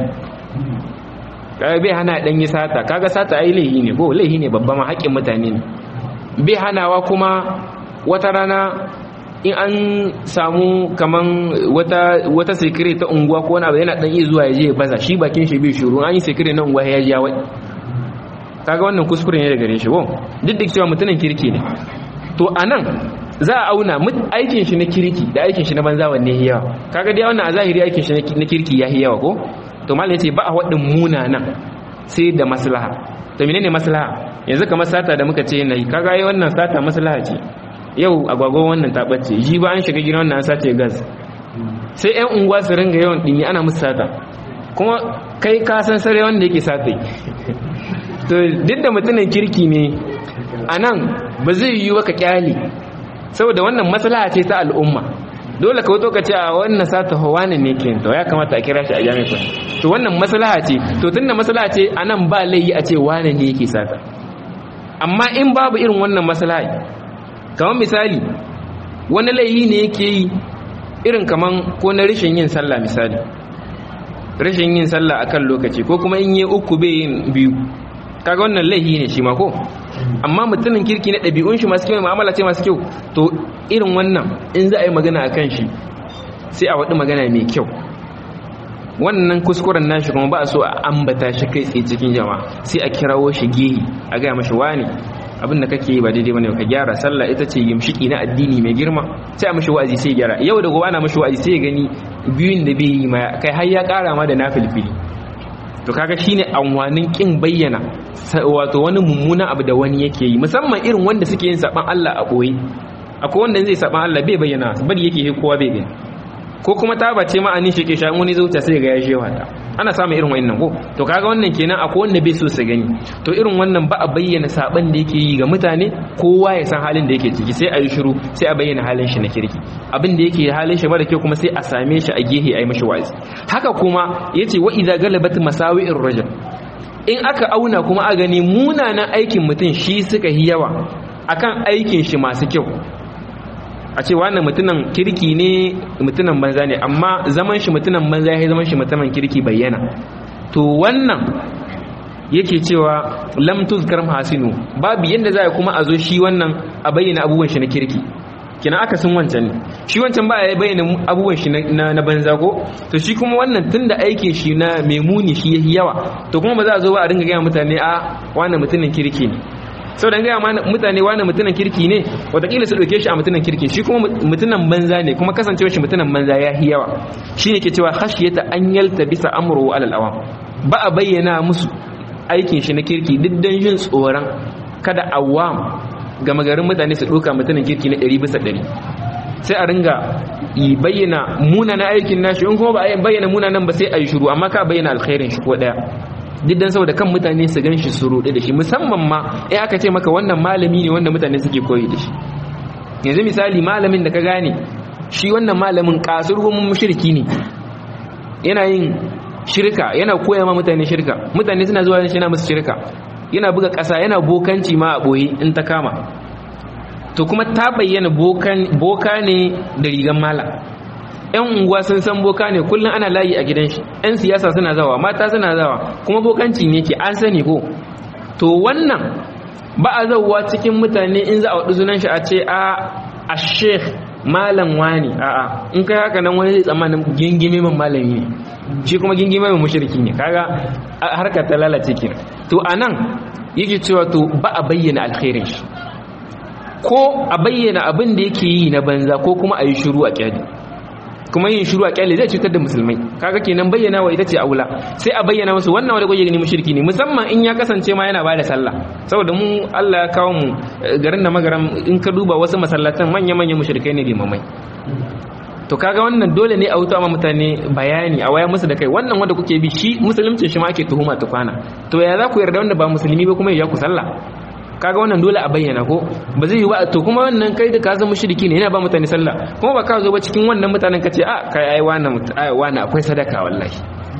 bai hana dan yi sata, kaga sata ai laihi ne ko laihi ne babba ma haƙƙin mutane ne. Bai hanawa kuma wata rana in an samu kaman wata wata sekire ta unguwa ko wani abu yana dan iya zuwa ya je ya baza shi bakin shi bai shuru, an yi sekire na unguwa ya ji ya wai, kaga wannan kuskure ne daga gare shi ko duk da cewa mutumin kirki ne. To anan za a auna aikin shi na kirki da aikin shi na banza wanne yayi yawa, kaga dai wannan a zahiri aikin shi na kirki yayi yawa ko, to mallan yace ba a wadin munanan sai da maslaha. To menene maslaha? Yanzu kamar sata da muka ce nayi, kaga ai wannan sata maslaha ce, yau agwagwa wannan ta bace, ji ba an shiga gidan wannan an sace gas, sai ƴan unguwa su ringa yawan dinki ana musu sata, kuma kai ka san sare wanda yake sata. To duk da mutumin kirki ne anan ba zai yi wa ka kyale, saboda wannan maslaha ce ta al'umma, dole ka wato ka ce a wannan sata hawana ne ke, to ya kamata a kira shi a jami'a, to wannan maslaha ce, to tunda maslaha ce anan ba laifi a ce wane ne yake sata. Amma in babu irin wannan maslaha, kamar misali wani laifi ne yake yi irin kaman ko na rashin yin sallah misali, rashin yin sallah akan lokaci, ko kuma in yi uku bai yin biyu, kaga wannan laifi ne shi ma ko. Amma mutumin kirki na ɗabi'un shi masu kyau, mu'amala ce masu kyau, to irin wannan in za a yi magana akan shi sai a waɗi magana mai kyau. Wannan kuskuren nashi kuma ba a so a ambata shi kai tsaye cikin jama'a, sai a kirawo shi gehi a gaya mashi wani abin da kake yi ba daidai bane, ka gyara. Sallah ita ce gimshiki na addini mai girma, sai a mashi wa'azi sai gyara. Yau da gobe ana mashi wa'azi sai ya gani biyun da bai yi ma kai har ya ƙara ma da nafilfili. to kaga shine amfanin kin bayyana wato wani mummuna abu da wani yake yi, musamman irin wanda suke yin saban Allah a boye. Akwai wanda zai saban Allah bai bayyana bari yake yi kowa bai gani, ko kuma taba ce ma'anin shi ke sha wani zuciya sai ga ya shewa ta, ana samun irin wannan ko. To kaga wannan kenan akwai wanda bai so su gani, to irin wannan ba a bayyana saban da yake yi ga mutane, kowa ya san halin da yake ciki, sai a yi shiru, sai a bayyana halin shi na kirki. Abin da yake halin shi mara kyau kuma sai a same shi a gehe a yi mashi wa'azi. Haka kuma yace wa idza galabat masawi'ir rajul, in aka auna kuma a gani munanan aikin mutum shi suka yi yawa akan aikin shi masu kyau, a ce wannan mutunan kirki ne mutunan banza ne, amma zaman shi mutunan banza ya zaman shi mutunan kirki bayyana, to wannan yake cewa lam tuzkar mahasinu, babu yanda za a kuma a zo shi wannan a bayyana abubuwan shi na kirki. Kina aka sun wancan ne, shi wancan ba ya bayyana abubuwan shi na, na banza ko, to shi kuma wannan tunda aikin shi na memuni shi yayi yawa, to kuma ba za a zo ba a ringa gaya mutane a wannan mutunan kirki ne. Sau da gaya mutane wani mutunan kirki ne, watakila su ɗauke shi a mutunan kirki, shi kuma mutunan banza ne, kuma kasancewa shi mutunan banza ya yi yawa. Shi ne ke cewa khashiyata an yalta bisa amuru alal awam, ba a bayyana musu aikin shi na kirki duk dan jin tsoron kada awam gama garin mutane su ɗauka mutunan kirki na ɗari bisa ɗari. Sai a ringa yi bayyana munanan aikin nashi, in kuma ba a bayyana munanan ba sai a yi shiru, amma ka bayyana alkhairin shi ko ɗaya. Duk dan saboda kan mutane su gan shi su ruɗe da shi, musamman ma eh aka ce maka wannan malami ne wanda mutane suke koyi da shi. Yanzu misali malamin da ka gane shi wannan malamin kasurgumin mushriki ne, yana yin shirka, yana koya ma mutane shirka, mutane suna zuwa shi yana musu shirka, yana buga ƙasa, yana bokanci ma a boye in ta kama, to kuma ta bayyana boka ne da rigan mala. yan unguwa sun san boka ne, kullum ana layi a gidan shi, yan siyasa suna zawa, mata suna zawa, kuma bokanci ne ke an sani ko. To wannan ba a zauwa cikin mutane in za a waɗu sunan shi a ce a a sheikh malam wani, a'a in kai haka nan wani zai tsammanin gingime man malami ne, shi kuma gingime man mushriki ne, kaga harkar ta lalace kenan. To anan yake cewa to ba a bayyana alkhairin shi, ko a bayyana abin da yake yi na banza, ko kuma a yi shiru a kyali. Kuma yin shiru a kyale zai cutar da musulmai, kaga kenan bayyana wa ita ce aula. Sai a bayyana musu wannan wanda kuke gani mushriki ne, musamman in ya kasance ma yana bada sallah, saboda mu Allah ya kawo mu garin da magaram, in ka duba wasu masallatan manya manyan mushrikai ne limamai. To kaga wannan dole ne a wuta ma mutane bayani, a waya musu da kai, wannan wanda kuke bi shi musulunci shi ma ake tuhuma tukwana, to ya za ku yarda wanda ba musulmi ba kuma ya ku sallah? Kaga wannan dole a bayyana ko ba zai yi ba. To kuma wannan kai da ka zama mushriki ne, yana ba mutane sallah, kuma ba ka zo ba cikin wannan mutanen ka ce a kai ai wannan wani akwai sadaka, wallahi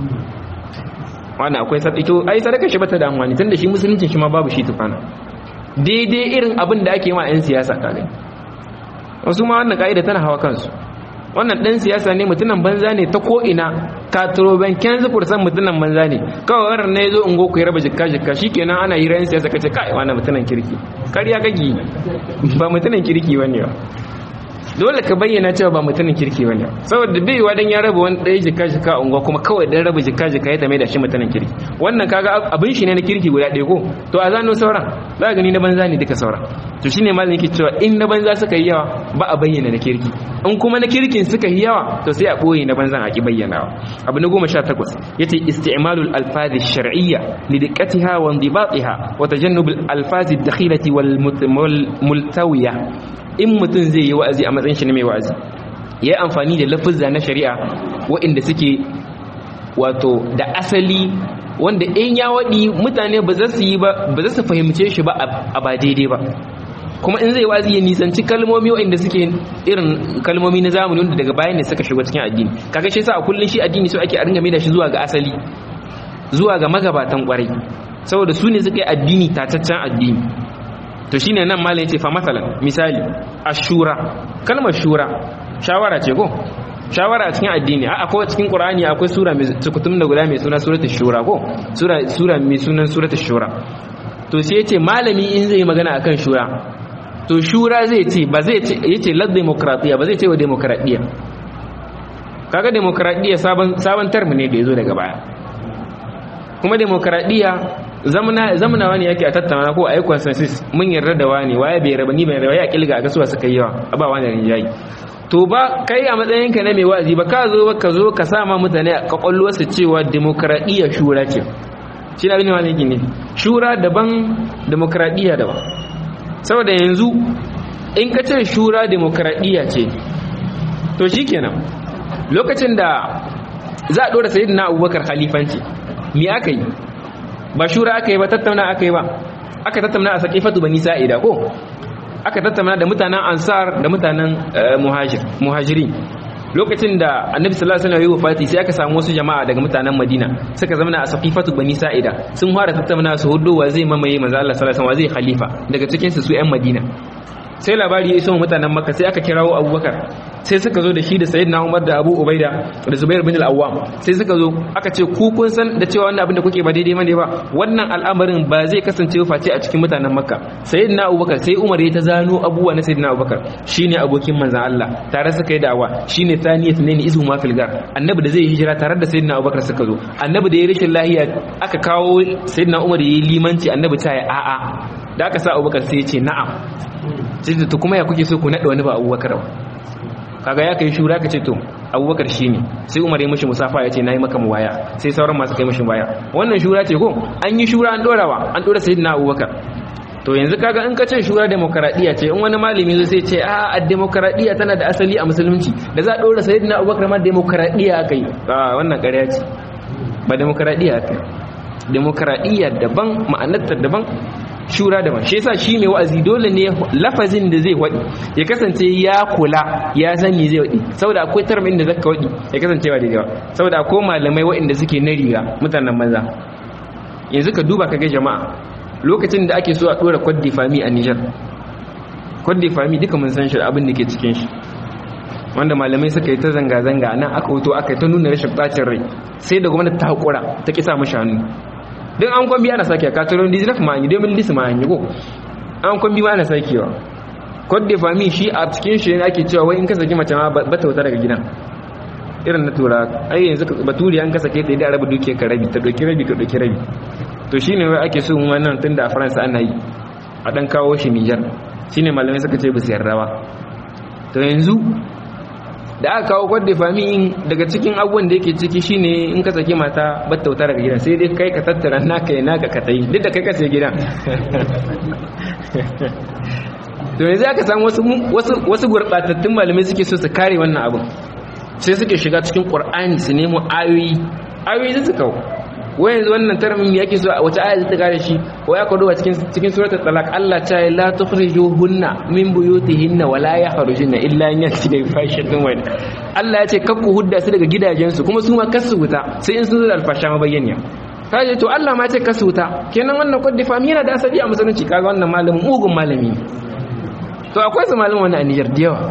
wani akwai sadaka, to ai sadaka shi bata da amfani tunda shi musuluncin shi ma babu shi tukana. Daidai irin abin da ake ma yan siyasa kaga wasu ma wannan kaida tana hawa kansu. Wannan dan siyasa ne, mutunan banza ne ta ko ina, katroben kenzu fursan mutunan banza ne, kawai wannan ne zo ungo ku ya raba jikka jikka, shikenan ana yi ran siyasa kace kai wannan mutunan kirki, kariya kake ba mutunan kirki bane ba. Dole ka bayyana cewa ba mutunan kirki bane, saboda baiwa dan ya raba wani dai jikka jikka ungo kuma kawai dan raba jikka jikka ya tame da shi mutunan kirki. Wannan kaga abin shi ne na kirki guda ɗaya ko, to a zano sauran za ka gani na banza ne duka sauran. To shine malamin yake cewa in na banza suka yi yawa ba a bayyana na kirki, in kuma na kirkin suka yi yawa to sai a ɓoye na banzan a ki bayyanawa. Abu na goma sha takwas yace isti'malul alfazi shar'iyya li diqqatiha wa indibatiha wa tajannubul alfazi dakhilati wal multawiya. In mutum zai yi wa'azi a matsayin shi ne mai wa'azi, yayi amfani da lafuzza na shari'a waɗanda suke wato da asali, wanda in ya waɗi mutane ba za su yi ba, ba za su fahimce shi ba a ba daidai ba. Kuma in zai wazi ya nisanci kalmomi waɗanda suke irin kalmomi na zamani wanda daga bayan ne suka shigo cikin addini. Kaga shi yasa a kullun shi addini so ake a ringa mai da shi zuwa ga asali, zuwa ga magabatan kwarai, saboda su ne suka yi addini tataccen addini. To shine nan malam yace fa masalan misali ashura, kalmar shura shawara ce ko, shawara a cikin addini. A akwai cikin Qur'ani akwai sura mai tukutum da guda mai suna suratul shura ko, sura sura mai sunan suratul shura. To sai yace malami in zai magana akan shura, to shura zai ce ba zai ce yace la demokradiya, ba zai ce wa demokradiya. Kaga demokradiya sabon sabon term ne da yazo daga baya. Kuma demokradiya zamana zamana wani yake a tattauna ko ayi consensus, mun yarda da wani waye bai raba ni bai raba ya kilga ga suwa suka yi yawa a ba wani rinjayi. to ba kai a matsayinka na mai wa'azi ba ka zo ba ka zo ka sama mutane a kwakwalwarsu cewa demokradiyya shura ce shi na abin wani gini shura daban demokradiyya daban saboda yanzu in ka ce shura demokradiyya ce to shi kenan lokacin da za a ɗora sayyidina abubakar khalifanci me aka yi ba shura aka yi ba tattauna aka yi ba aka tattauna a saqifatu bani sa'ida ko aka tattauna da mutanen ansar da mutanen muhajirin lokacin da annabi sallallahu alaihi wasallam ya wafati sai aka samu wasu jama'a daga mutanen madina suka zama a saqifatu bani sa'ida sun fara tattauna su hudu wa zai mamaye manzo Allah sallallahu alaihi wasallam zai khalifa daga cikin su su ƴan madina sai labari ya iso mutanen makka sai aka kirawo abubakar sai suka zo da shi da sayyidina umar da abu ubaida da zubair bin al-awwam sai suka zo aka ce ku kun san da cewa wannan abin da kuke ba daidai bane ba wannan al'amarin ba zai kasance face a cikin mutanen makka sayyidina abubakar sai umar ya ta zano abubuwa na sayyidina abubakar shine abokin manzon Allah tare suka yi da'awa shine taniyat ne ni izu ma fil gar annabi da zai hijira tare da sayyidina abubakar suka zo annabi da ya rashin lahiya aka kawo sayyidina umar yayi limanci annabi ta yi a'a da aka sa abubakar sai ya ce na'am sai to kuma ya kuke so ku nada wani ba abubakar ba kaga ya kai shura kace to abubakar shine sai umar ya mishi musafa ya ce nayi maka muwaya sai sauran masu kai mishi baya wannan shura ce ko an yi shura an dorawa an dora sayyidina abubakar to yanzu kaga in kace shura demokradiya ce in wani malami zai sai ce a a demokradiya tana da asali a musulunci da za a dora sayyidina abubakar ma demokradiya akai a wannan ƙarya ce ba demokradiya akai demokradiya daban ma'anarta daban shura daban shi yasa shi mai wa'azi dole ne lafazin da zai wadi ya kasance ya kula ya san me zai wadi saboda akwai tarmin da zaka wadi ya kasance ba daidai ba saboda akwai malamai waɗanda suke na riga mutanen maza yanzu ka duba kaga jama'a lokacin da ake so a dora code de famille a Niger code de famille duka mun san shi abin da ke cikin shi wanda malamai suka yi ta zanga zanga nan aka wuto aka ta nuna rashin bacin rai sai da gwamnati ta hakura ta kisa mashi hannu don an kwambi ana sake a katuron dizinaf ma an yi domin lisi ma an yi ko an kwambi ma ana sakewa code de famille shi a cikin shi ne ake cewa wai in ka saki mace ma ba ta wuta daga gidan irin na tura ai yanzu baturi an ka sake ta da arabu duke ka rabi ta dauki rabi ka dauki rabi to shine wai ake so wannan tunda a faransa ana yi a dan kawo shi Niger shine malamai suka ce ba su yarda ba to yanzu da aka kawo code de famille daga cikin abubuwan da yake ciki shine in ka saki mata batta wuta daga gidan sai dai kai ka tattara naka ya naka ka tayi duk da kai ka sai gidan to yanzu aka samu wasu wasu wasu gurbatattun malamai suke so su kare wannan abin sai suke shiga cikin Qur'ani su nemo ayoyi ayoyi su kawo wai yanzu wannan tarmin yake so a wata aya ta kare shi ko ya kodo cikin cikin suratul talaq Allah ta yi la tukhrijuhunna min buyutihinna wala yakhrujuna illa an yati bi fashatin wa Allah ya ce kakku hudda su daga gidajensu kuma su ma kasu wuta sai in sun zo da alfasha mabayyaniya kaje to Allah ma ya ce kasu wuta kenan wannan code de famille yana da asali a musulunci kaga wannan malamin mugun malami to akwai su malamin wannan a Niger da yawa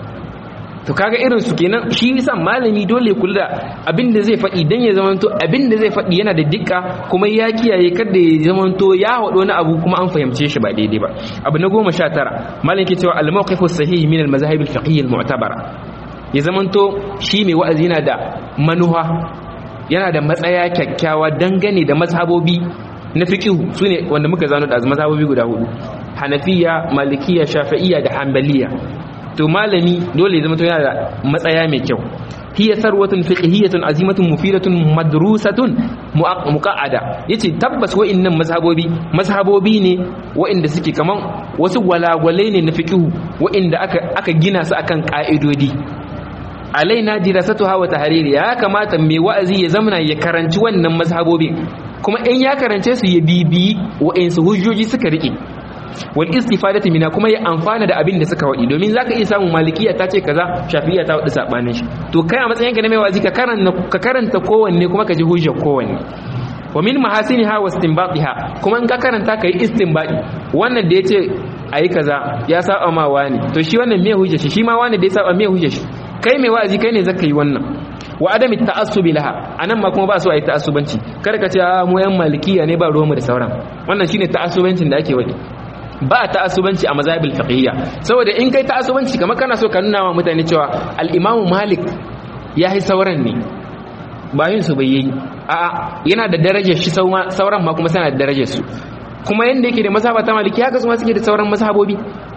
to kaga irin su kenan shi yasa malami dole kula da abinda zai faɗi dan ya zamanto abinda zai faɗi yana da dikka kuma ya kiyaye kada ya zamanto ya hado wani abu kuma an fahimce shi ba daidai ba abu na goma sha tara malami ke cewa al-mawqifu sahih min al-mazahib al-fiqhiyya al-mu'tabara ya zamanto shi mai wa'azi yana da manuha yana da matsaya kyakkyawa dangane da mazhabobi na fiqh sune wanda muka zano da mazhabobi guda hudu hanafiya malikiya shafi'iyya da hanbaliya to malami dole ya zama to yana da matsaya mai kyau hiya sarwatun fiqhiyatun azimatun mufidatun madrusatun muqaddada yace tabbas wa'annan mazhabobi mazhabobi ne wa'inda suke kaman wasu gwalagwalai ne na fiqh wa'inda aka aka gina su akan ka'idodi alaina dirasatuha wa tahriri ya kamata mai wa'azi ya zamana ya karanci wannan mazhabobin kuma in ya karance su ya bibi wa'insu hujjoji suka rike wal istifadati mina kuma ya amfana da abin da suka wadi domin zaka iya samun malikiya ta ce kaza shafi'iyya ta wadi sabanin shi to kai a matsayin ka na mai wazi ka karanta ka karanta kowanne kuma ka ji hujjar kowanne wa min mahasiniha wa istinbatiha kuma in ka karanta kai istinbati wannan da yace ayi kaza ya saba ma wani to shi wannan me hujjar shi shi ma wani da ya saba me hujjar shi kai mai wazi kai ne zaka yi wannan wa adami ta'assubi laha anan ma kuma ba su ayi ta'assubanci kar ka ce a mu yan malikiya ne ba ruwanmu da sauran wannan shine ta'assubancin da ake wadi ba ta'assubanci a mazhabil fiqhiyya saboda in kai ta'assubanci kamar kana so ka nuna wa mutane cewa al-Imam Malik ya yi sauran ne bayin su bai yi a'a yana da darajar shi sauran ma kuma sana da darajar su kuma yanda yake da mazhaba ta Maliki haka su ma suke da sauran mazhabobi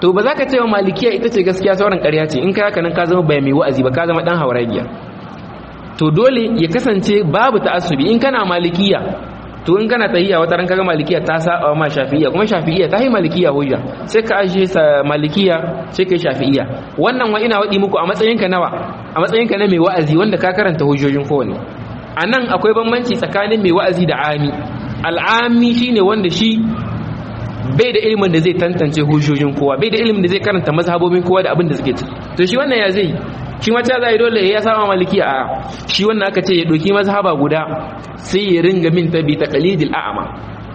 to ba za ka ce wa malikiya ita ce gaskiya sauran ƙarya ce, in ka haka nan ka zama bai mai wa'azi ba, ka zama dan hauragiya. To dole ya kasance babu ta'assubi. In kana malikiya, to in kana tahiyya wata ran kaga malikiya ta saba ma shafi'iyya, kuma shafi'iyya ta yi malikiya hujja, sai ka aje sa malikiya sai kai shafi'iyya. Wannan wa ina wadi muku a matsayin ka nawa, a matsayin ka na mai wa'azi wanda ka karanta hujjojin kowanne. Anan akwai bambanci tsakanin mai wa'azi da ami. Al'ami shine wanda shi bai da ilimin da zai tantance hujjojin kowa, bai da ilimin da zai karanta mazhabobin kowa da abin da suke ciki. To shi wannan ya zai shi wata zai dole ya sama maliki a shi wannan aka ce ya doki mazhaba guda sai ya ringa min ta bi taqlidil a'ma,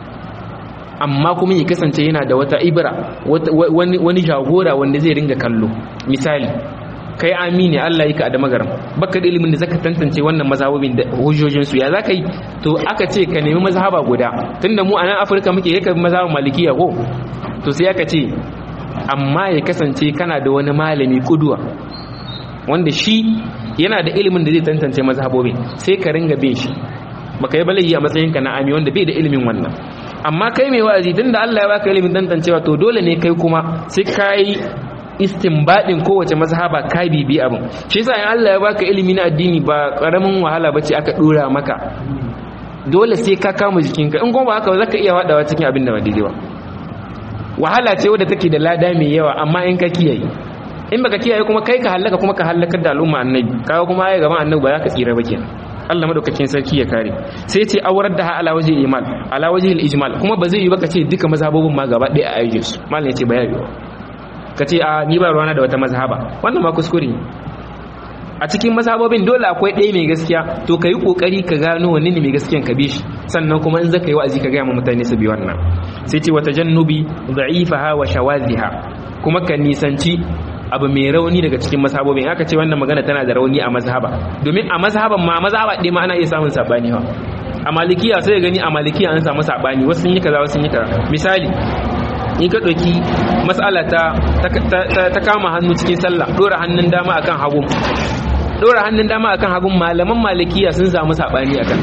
amma kuma ya kasance yana da wata ibra, wani wani jagora wanda zai ringa kallo. Misali kai amini Allah yake a da magaram, baka da ilimin da zaka tantance wannan mazhabobin da hujjojin su, ya zaka yi? To aka ce ka nemi mazhaba guda, tunda mu a nan Afirka muke yake mazhabin malikiya ko, to sai aka ce amma ya kasance kana da wani malami kuduwa wanda shi yana da ilimin da zai tantance mazhabobin, sai ka ringa bin shi. Baka yi balayi a matsayin ka na ami wanda bai da ilimin wannan. Amma kai mai wa'azi, tunda Allah ya baka ilimin tantancewa, to dole ne kai kuma sai kai istinbadin kowace mazhaba ka bibi abin. Shi yasa in Allah ya baka ilimi na addini ba karamin wahala bace aka dora maka, dole sai ka kama jikinka. In kuma ba haka zaka iya wadawa cikin abin da ba daidai ba. Wahala ce wadda take da lada mai yawa, amma in ka kiyaye, in baka kiyaye kuma kai ka halaka, kuma ka halakar da al'umma annabi, kaga kuma ai gaban annabi ba za ka tsira ba kenan. Allah madaukakin sarki ya kare. Sai ce awrar da ala wajhi imal ala wajhi al-ijmal, kuma ba zai yi baka ce duka mazhabobin ma gaba ɗaya a ayyuka su. Mallan yace ba yayi ba, ka ce a ni ba ruwana da wata mazhaba, wannan ma kuskure. A cikin mazhabobin dole akwai ɗaya mai gaskiya, to kai kokari ka gano wanne ne mai gaskiyan ka bi shi, sannan kuma in zaka yi wa'azi ka ga ma mutane su bi wannan. Sai ce wata jannubi dha'ifaha wa shawaziha, kuma ka nisanci abu mai rauni daga cikin mazhabobin. Aka ce wannan magana tana da rauni a mazhaba, domin a mazhaban ma mazhaba ɗaya ma ana iya samun sabani ha. A malikiya sai gani a malikiya an samu sabani, wasu sun yi kaza wasu sun yi kaza. Misali in ka ɗauki mas'ala ta ta kama hannu cikin sallah, dora hannun dama akan hagu, dora hannun dama akan hagu, malaman malikiya sun samu sabani akan.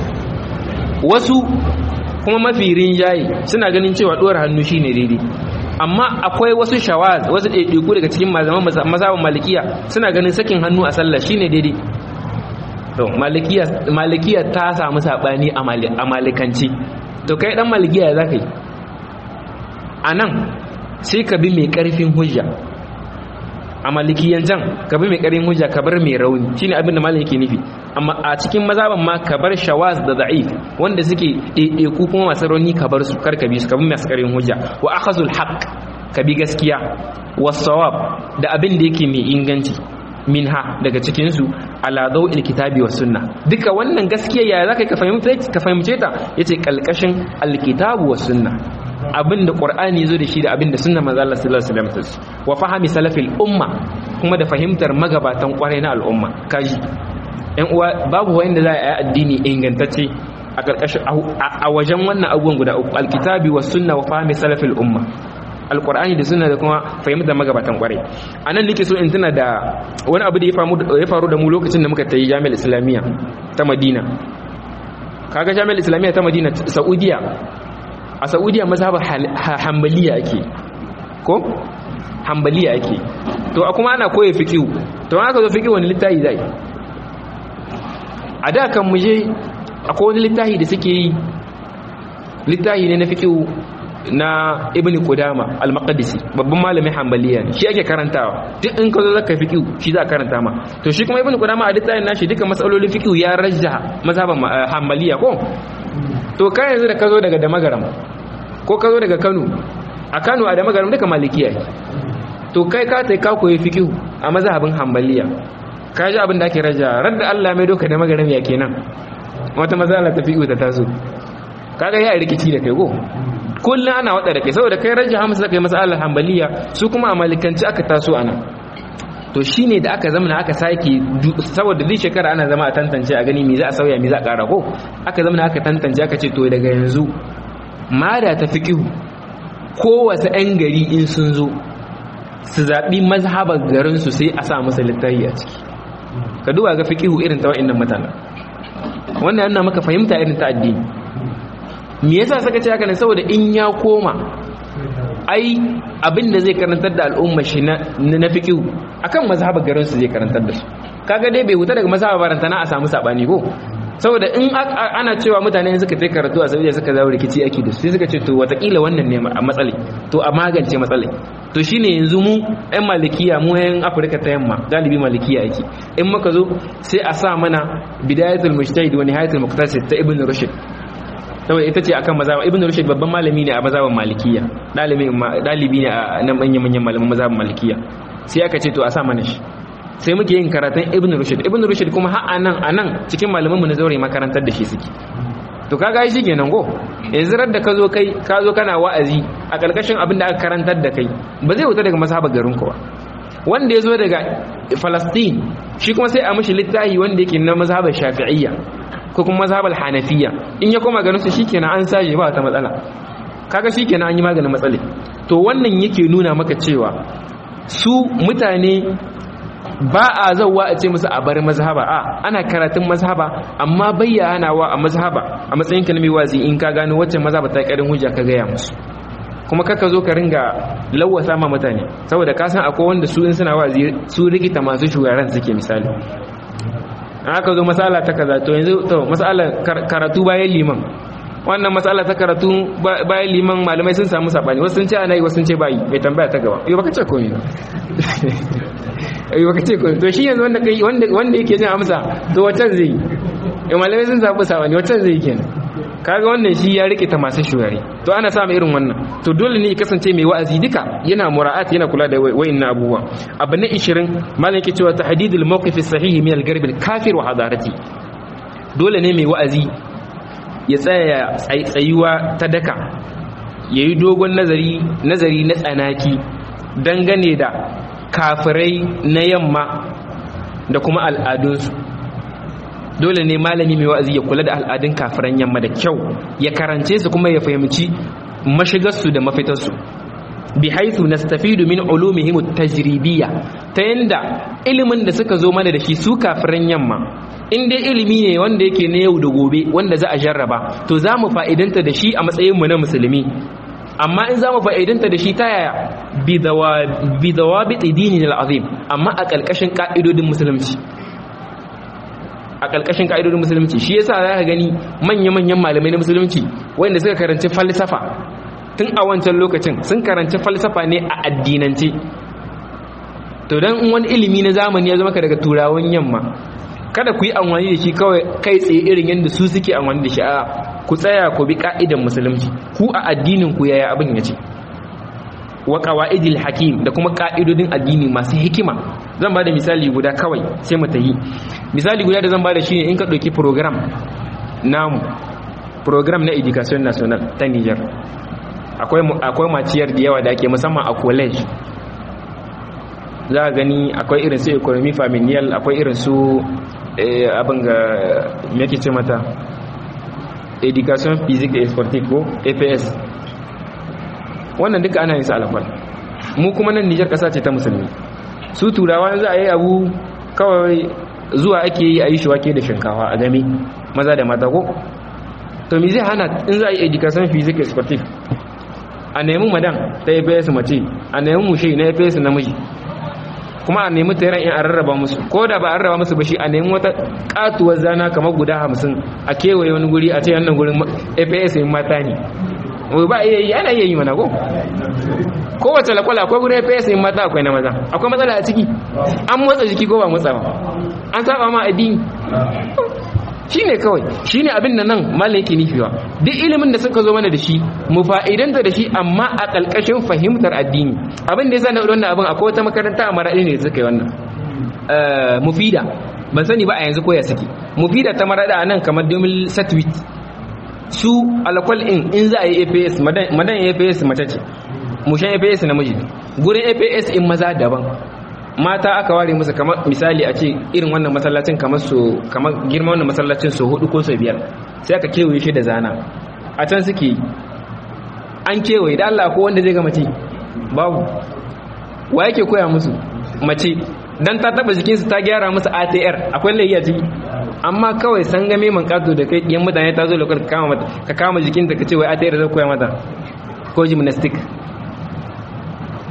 Wasu kuma mafi rinjaye suna ganin cewa dora hannu shine daidai, amma akwai wasu shawaz, wasu ɗaiɗaiku daga cikin malaman mazhabin malikiya suna ganin sakin hannu a sallah shine daidai. To malikiya malikiya ta samu sabani a malikanci, to kai dan malikiya zaka yi anan? Sai ka bi mai karfin hujja a malikiyan jan, ka bi mai karfin hujja, ka bar mai rauni, shine abin da malami yake nufi. Amma a cikin mazhaban ma ka bar shawaz da da'if, wanda suke ɗaiɗaiku kuma masu rauni, ka bar su, kar ka bi su, ka bi masu karfin hujja. Wa akhazul haqq, ka bi gaskiya, was sawab, da abin da yake mai inganci, minha, daga cikin su, ala dawil kitabi was sunna. Duka wannan gaskiya ya zaka ka fahimce ka fahimce ta, yace kalkashin alkitabu was sunna, abinda qur'ani zo da shi da abinda sunnar manzo Allah sallallahu alaihi wasallam, wa fahimi salafil umma, kuma da fahimtar magabatan kwarai na al'umma. Kaji yan uwa, babu wanda za a yi addini ingantacce a karkashin a wajen wannan abubuwan guda uku, alkitabi was sunna wa fahimi salafil umma, alqur'ani da sunna da kuma fahimtar magabatan kwarai. Anan nake so in tuna da wani abu da ya faru da mu lokacin da muka tayi jami'ar islamiyya ta Madina. Kaga jami'ar islamiyya ta Madina, Saudiya, a Saudiya mazhabar hanbaliya ake ko hanbaliya ake, to a kuma ana koyi fiqh. To aka zo fiqh wani littafi zai, a da kan muje akwai wani littafi da suke yi, littafi ne na fiqh na Ibn Qudama al-Maqdisi, babban malamin hanbaliya ne, shi ake karantawa. Duk in ka zo zaka fiqh shi za ka karanta ma. To shi kuma Ibn Qudama a littafin nashi duka masalolin fiqh ya rajjaha mazhaban hanbaliya ko. To kai yanzu da ka zo daga Damagaram ko ka zo daga Kano, a Kano a Damagaram duka malikiya ne, to kai ka tai ka koyi fiqh a mazhabin hanbaliya, ka ji abin da ake raja. Radda Allah mai doka Damagaram ya kenan, wata mazala ta fiqh ta taso, kaga ya rikici da kai go. Kullun ana wada da kai saboda kai raja hamsa kai masalar hanbaliya, su kuma a malikanci aka taso ana. To shine da aka zama aka sake, saboda duk shekara ana zama a tantance a gani me za a sauya me za a ƙara ko, aka zama aka tantance aka ce to daga yanzu mada ta fiqh kowace ɗan gari in sun zo su zaɓi mazhabar garinsu sai a sa masa littafi a ciki. Ka duba ga fiqh irin ta wa'annan mutanen, wannan yana maka fahimta irin ta addini. Me yasa saka ce haka ne? Saboda in ya koma ai abinda zai karantar da al'umma shi na na fiqh akan mazhabar garin su zai karantar da su kaga dai bai huta daga mazhabar barantana a samu sabani ko saboda in ana cewa mutane suka tai karatu a Saudiya suka zawo rikici ake da su sai suka ce to watakila wannan ne a matsale to a magance matsale to shine yanzu mu ɗan malikiya mu ɗan Afirka ta yamma galibi malikiya yake in muka zo sai a sa mana bidayatul mujtahid wa nihayatul muqtasid ta ibn rushd saboda ita ce akan mazhaban ibn rushd babban malami ne a mazhaban malikiya dalibi dalibi ne a nan manyan manyan malaman mazhaban malikiya sai aka ce to a sa mana shi sai muke yin karatun ibn rushd ibn rushd kuma har anan anan cikin malaman mu na zaure makarantar da shi suke to kaga shi kenan go yanzu rar da ka zo kai ka zo kana wa'azi a kalkashin abin da aka karantar da kai ba zai wuta daga mazhabar garin ku ba wanda ya zo daga Palestine shi kuma sai a mishi littafi wanda yake na mazhabar Shafi'iyya ko kuma mazhabar Hanafiyya in ya koma garin su shikenan an saje ba ta matsala kaga shikenan an yi maganin matsale to wannan yake nuna maka cewa su mutane ba a zauwa a ce musu a bar mazhaba a ana karatun mazhaba amma bayyanawa a mazhaba a matsayin ka na mai wazi in ka gano wacce mazhaba ta karin hujja ka gaya musu kuma kaka zo ka ringa lawwasa ma mutane saboda ka san akwai wanda su in suna wazi su rikita masu shugaran suke misali an aka zo masala ta kaza to yanzu to masala karatu bayan liman wannan masala ta karatu bayan liman malamai sun samu sabani wasu sun ce ana yi wasu sun ce bayi bai tambaya ta gaba yau baka ce komai ai baka ce ko to shi yanzu wanda kai wanda wanda yake jin amsa to wacan zai yi malamai sun zabi sabani wacan zai kenan kaga wannan shi ya rike ta masu shugari to ana samu irin wannan to dole ne ya kasance mai wa'azi duka yana mura'at yana kula da wa'innan abubuwa abu na ishirin malam yake cewa tahdidul mawqif as-sahih min al-garb al-kafir wa hadarati dole ne mai wa'azi ya tsaya tsayuwa ta daka yayi dogon nazari nazari na tsanaki dangane da kafirai na yamma da kuma al'adunsu dole ne malami mai wa'azi ya kula da al'adun kafiran yamma da kyau ya karance su kuma ya fahimci mashigarsu da mafitarsu bi haythu nastafidu min ulumihim at-tajribiyya ta yanda ilimin da suka zo mana da shi su kafiran yamma in dai ilimi ne wanda yake na yau da gobe wanda za a jarraba to za mu fa'idanta da shi a matsayin mu na musulmi amma in za mu fa'idanta da shi ta yaya bi dawabit dinin al-azim amma a ƙarƙashin ƙa'idodin musulunci a ƙarƙashin ƙa'idodin musulunci shi yasa za ka gani manya-manyan malamai na musulunci wanda suka karanci falsafa tun a wancan lokacin sun karanci falsafa ne a addinance to don wani ilimi na zamani ya zama ka daga turawan yamma kada ku yi amfani da shi kawai kai tsaye irin yadda su suke amfani da shi a ku tsaya ku bi ka'idan musulunci ku a addinin ku yaya abin ya ce wa qawaidil hakim da kuma ka'idodin addini masu hikima zan bada misali guda kawai sai mu tayi misali guda da zan bada shine in ka dauki program namu program na education national ta Niger akwai akwai maciyar da yawa da ake musamman a college za ka gani akwai irin su economy familial akwai irin su abin ga me yake ce mata education physique et sportive ko A P S wannan duka ana yin sa alafal mu kuma nan Niger kasa ce ta musulmi su turawa za a yi abu kawai zuwa ake yi a yi shiwake da shinkawa a game maza da mata ko to me zai hana in za a yi education physique et sportive a nemi madan ta A P S mace a nemi mushe na A P S namiji kuma a nemi tayaran in a rarraba musu ko da ba a rarraba musu ba shi a nemi wata katuwar zana kamar guda hamsin a kewaye wani guri a ce yannan gurin A P S in mata ne ba iya yi ana iya yi mana ko kowace lakwala akwai gurin A P S in mata akwai na maza akwai matsala a ciki an motsa jiki ko ba motsa ba an saba ma addini shi ne kawai shi ne abin da nan malin yake nufiwa duk ilimin da suka zo mana da shi mu fa'idanta da shi amma a ƙalƙashin fahimtar addini abin da ya sa na wannan abin akwai wata makaranta a maraɗi ne da suka yi wannan mufida ban sani ba a yanzu koya suke mufida ta maraɗi a nan kamar domin satwit su alakwal in in za a yi A P S madan A P S mace ce mushen A P S namiji gurin A P S in maza daban mata aka ware musu kamar misali a ce irin wannan masallacin kamar so kamar girman wannan masallacin so hudu ko so biyar sai aka kewaye shi da zana a can suke an kewaye da Allah ko wanda zai ga mace babu wa yake koya musu mace dan ta taba jikinsu ta gyara musu A T R akwai layya ciki amma kawai san game man kato da kai yan mutane ta zo lokacin ka kama mata ka kama jikinta ka ce wai A T R zai koya mata ko gymnastic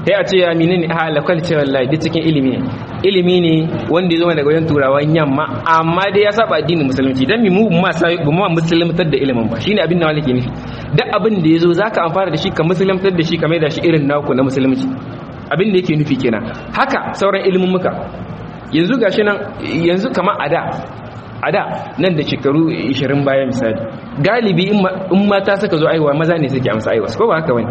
sai a ce ya menene a lakwal ce wallahi duk cikin ilimi ne ilimi ne wanda ya zo daga wajen turawan yamma amma dai ya saba addinin musulunci dan mi mu ma sai mu musulmantar da ilimin ba shine abin da malaki nufi duk abin da yazo zaka amfana da shi ka musulmantar da shi ka mai da shi irin naku na musulunci abin da yake nufi kenan haka sauran ilimin muka yanzu gashi nan yanzu kamar ada ada nan da shekaru ishirin baya misali galibi in mata suka zo aiwa maza ne suke amsa aiwa ko ba haka bane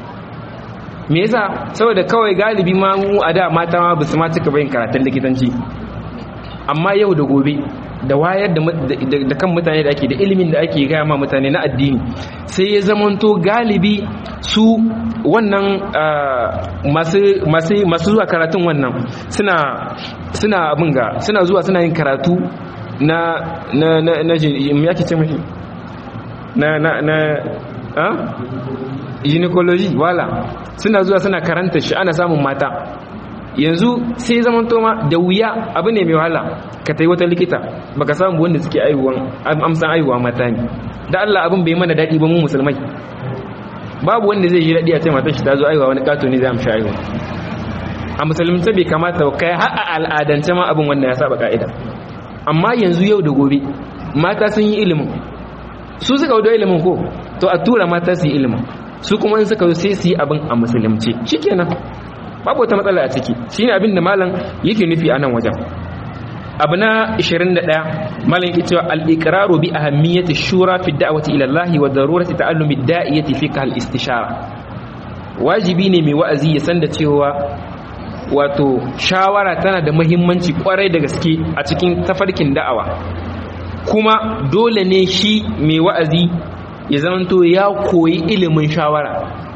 me yasa saboda kawai galibi ma mu a da mata ma basu ma cika bayin karatun likitanci amma yau da gobe da wayar da kan mutane da ake da ilimin da ake gaya ma mutane na addini sai ya zamanto galibi su wannan masu masu masu zuwa karatun wannan suna suna abin ga suna zuwa suna yin karatu na na na na me yake ce mashi na na na ah gynecology wala suna zuwa suna karanta shi ana samun mata yanzu sai zaman toma da wuya abu ne mai wahala ka tai wata likita baka samu wanda suke aihuwan amsan aihuwa mata ne da Allah abin bai mana dadi ba mu musulmai babu wanda zai ji dadi a ce matar shi ta zo aihuwa wani kato ne zai amshi aihuwa a musulunci bai kamata kai har a al'adance ma abin wanda ya saba ka'ida amma yanzu yau da gobe mata sun yi ilimin su suka wado ilimin ko to a tura mata su yi ilimin su kuma in suka zo sai su yi abin a musulunci shikenan babu wata matsala a ciki shine abin da malam yake nufi a nan wajen abu na ishirin da ɗaya malam yake cewa al-iqraru bi ahammiyati shura fi da'wati ila Allah wa darurati ta'allumi ad-da'iyati fi al-istishara wajibi ne mai wa'azi ya san da cewa wato shawara tana da muhimmanci kwarai da gaske a cikin tafarkin da'awa kuma dole ne shi mai wa'azi ya zamanto ya koyi ilimin shawara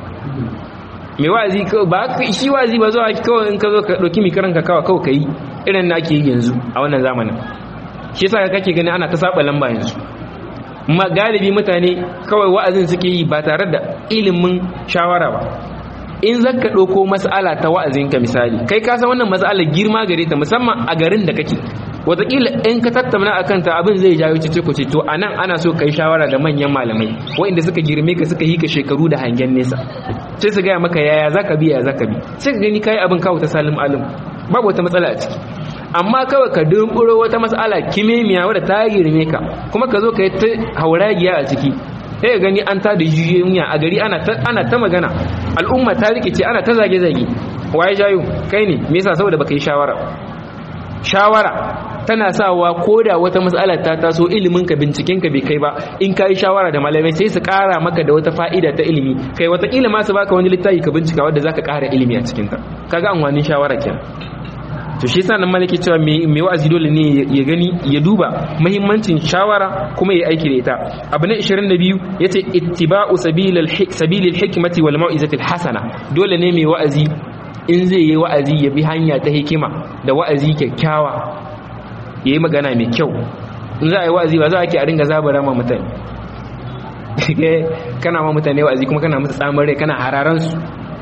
mai wa'azi ba shi wa'azi ba zuwa kawai in ka zo ka ɗauki mikaranka kawai kawai ka yi irin na ake yi yanzu a wannan zamanin shi yasa kake gani ana ta saba lamba yanzu ma galibi mutane kawai wa'azin suke yi ba tare da ilimin shawara ba in zaka ɗauko mas'ala ta wa'azinka misali kai ka san wannan mas'alar girma gare ta musamman a garin da kake wataƙila in ka tattauna a kanta abin zai jawo cice ku ce to a nan ana so ka yi shawara da manyan malamai waɗanda suka girme ka suka yi ka shekaru da hangen nesa sai su gaya maka yaya za ka bi yaya za ka bi sai ka gani ka yi abin kawo ta salim alim babu wata matsala a ciki amma kawai ka dumburo wata matsala kimiyya wadda ta girme ka kuma ka zo ka yi ta hauragiya a ciki sai ka gani an ta da jijiyoyi a gari ana ta magana al'umma ta rikice ana ta zage-zage waye jayo kai ne me yasa saboda baka yi shawara shawara tana sawa koda wata matsala ta taso ilimin ka binciken ka bai kai ba in kai shawara da malamai sai su kara maka da wata fa'ida ta ilimi kai wata kila ma su baka wani littafi ka bincika wanda zaka kara ilimi a cikin ta kaga amfanin shawara kenan to shi yasa nan malaki cewa mai wa'azi dole ne ya gani ya duba muhimmancin shawara kuma ya aiki da ita abu na ishirin da biyu yace ittiba'u sabilil sabilil hikmati wal mau'izatil hasana dole ne mai wa'azi in zai yi wa'azi ya bi hanya ta hikima da wa'azi kyakkyawa ya yi magana mai kyau in za a yi wa'azi ba za a ke a ringa zabara ma mutane kana ma mutane wa'azi kuma kana musu tsamar rai kana hararansu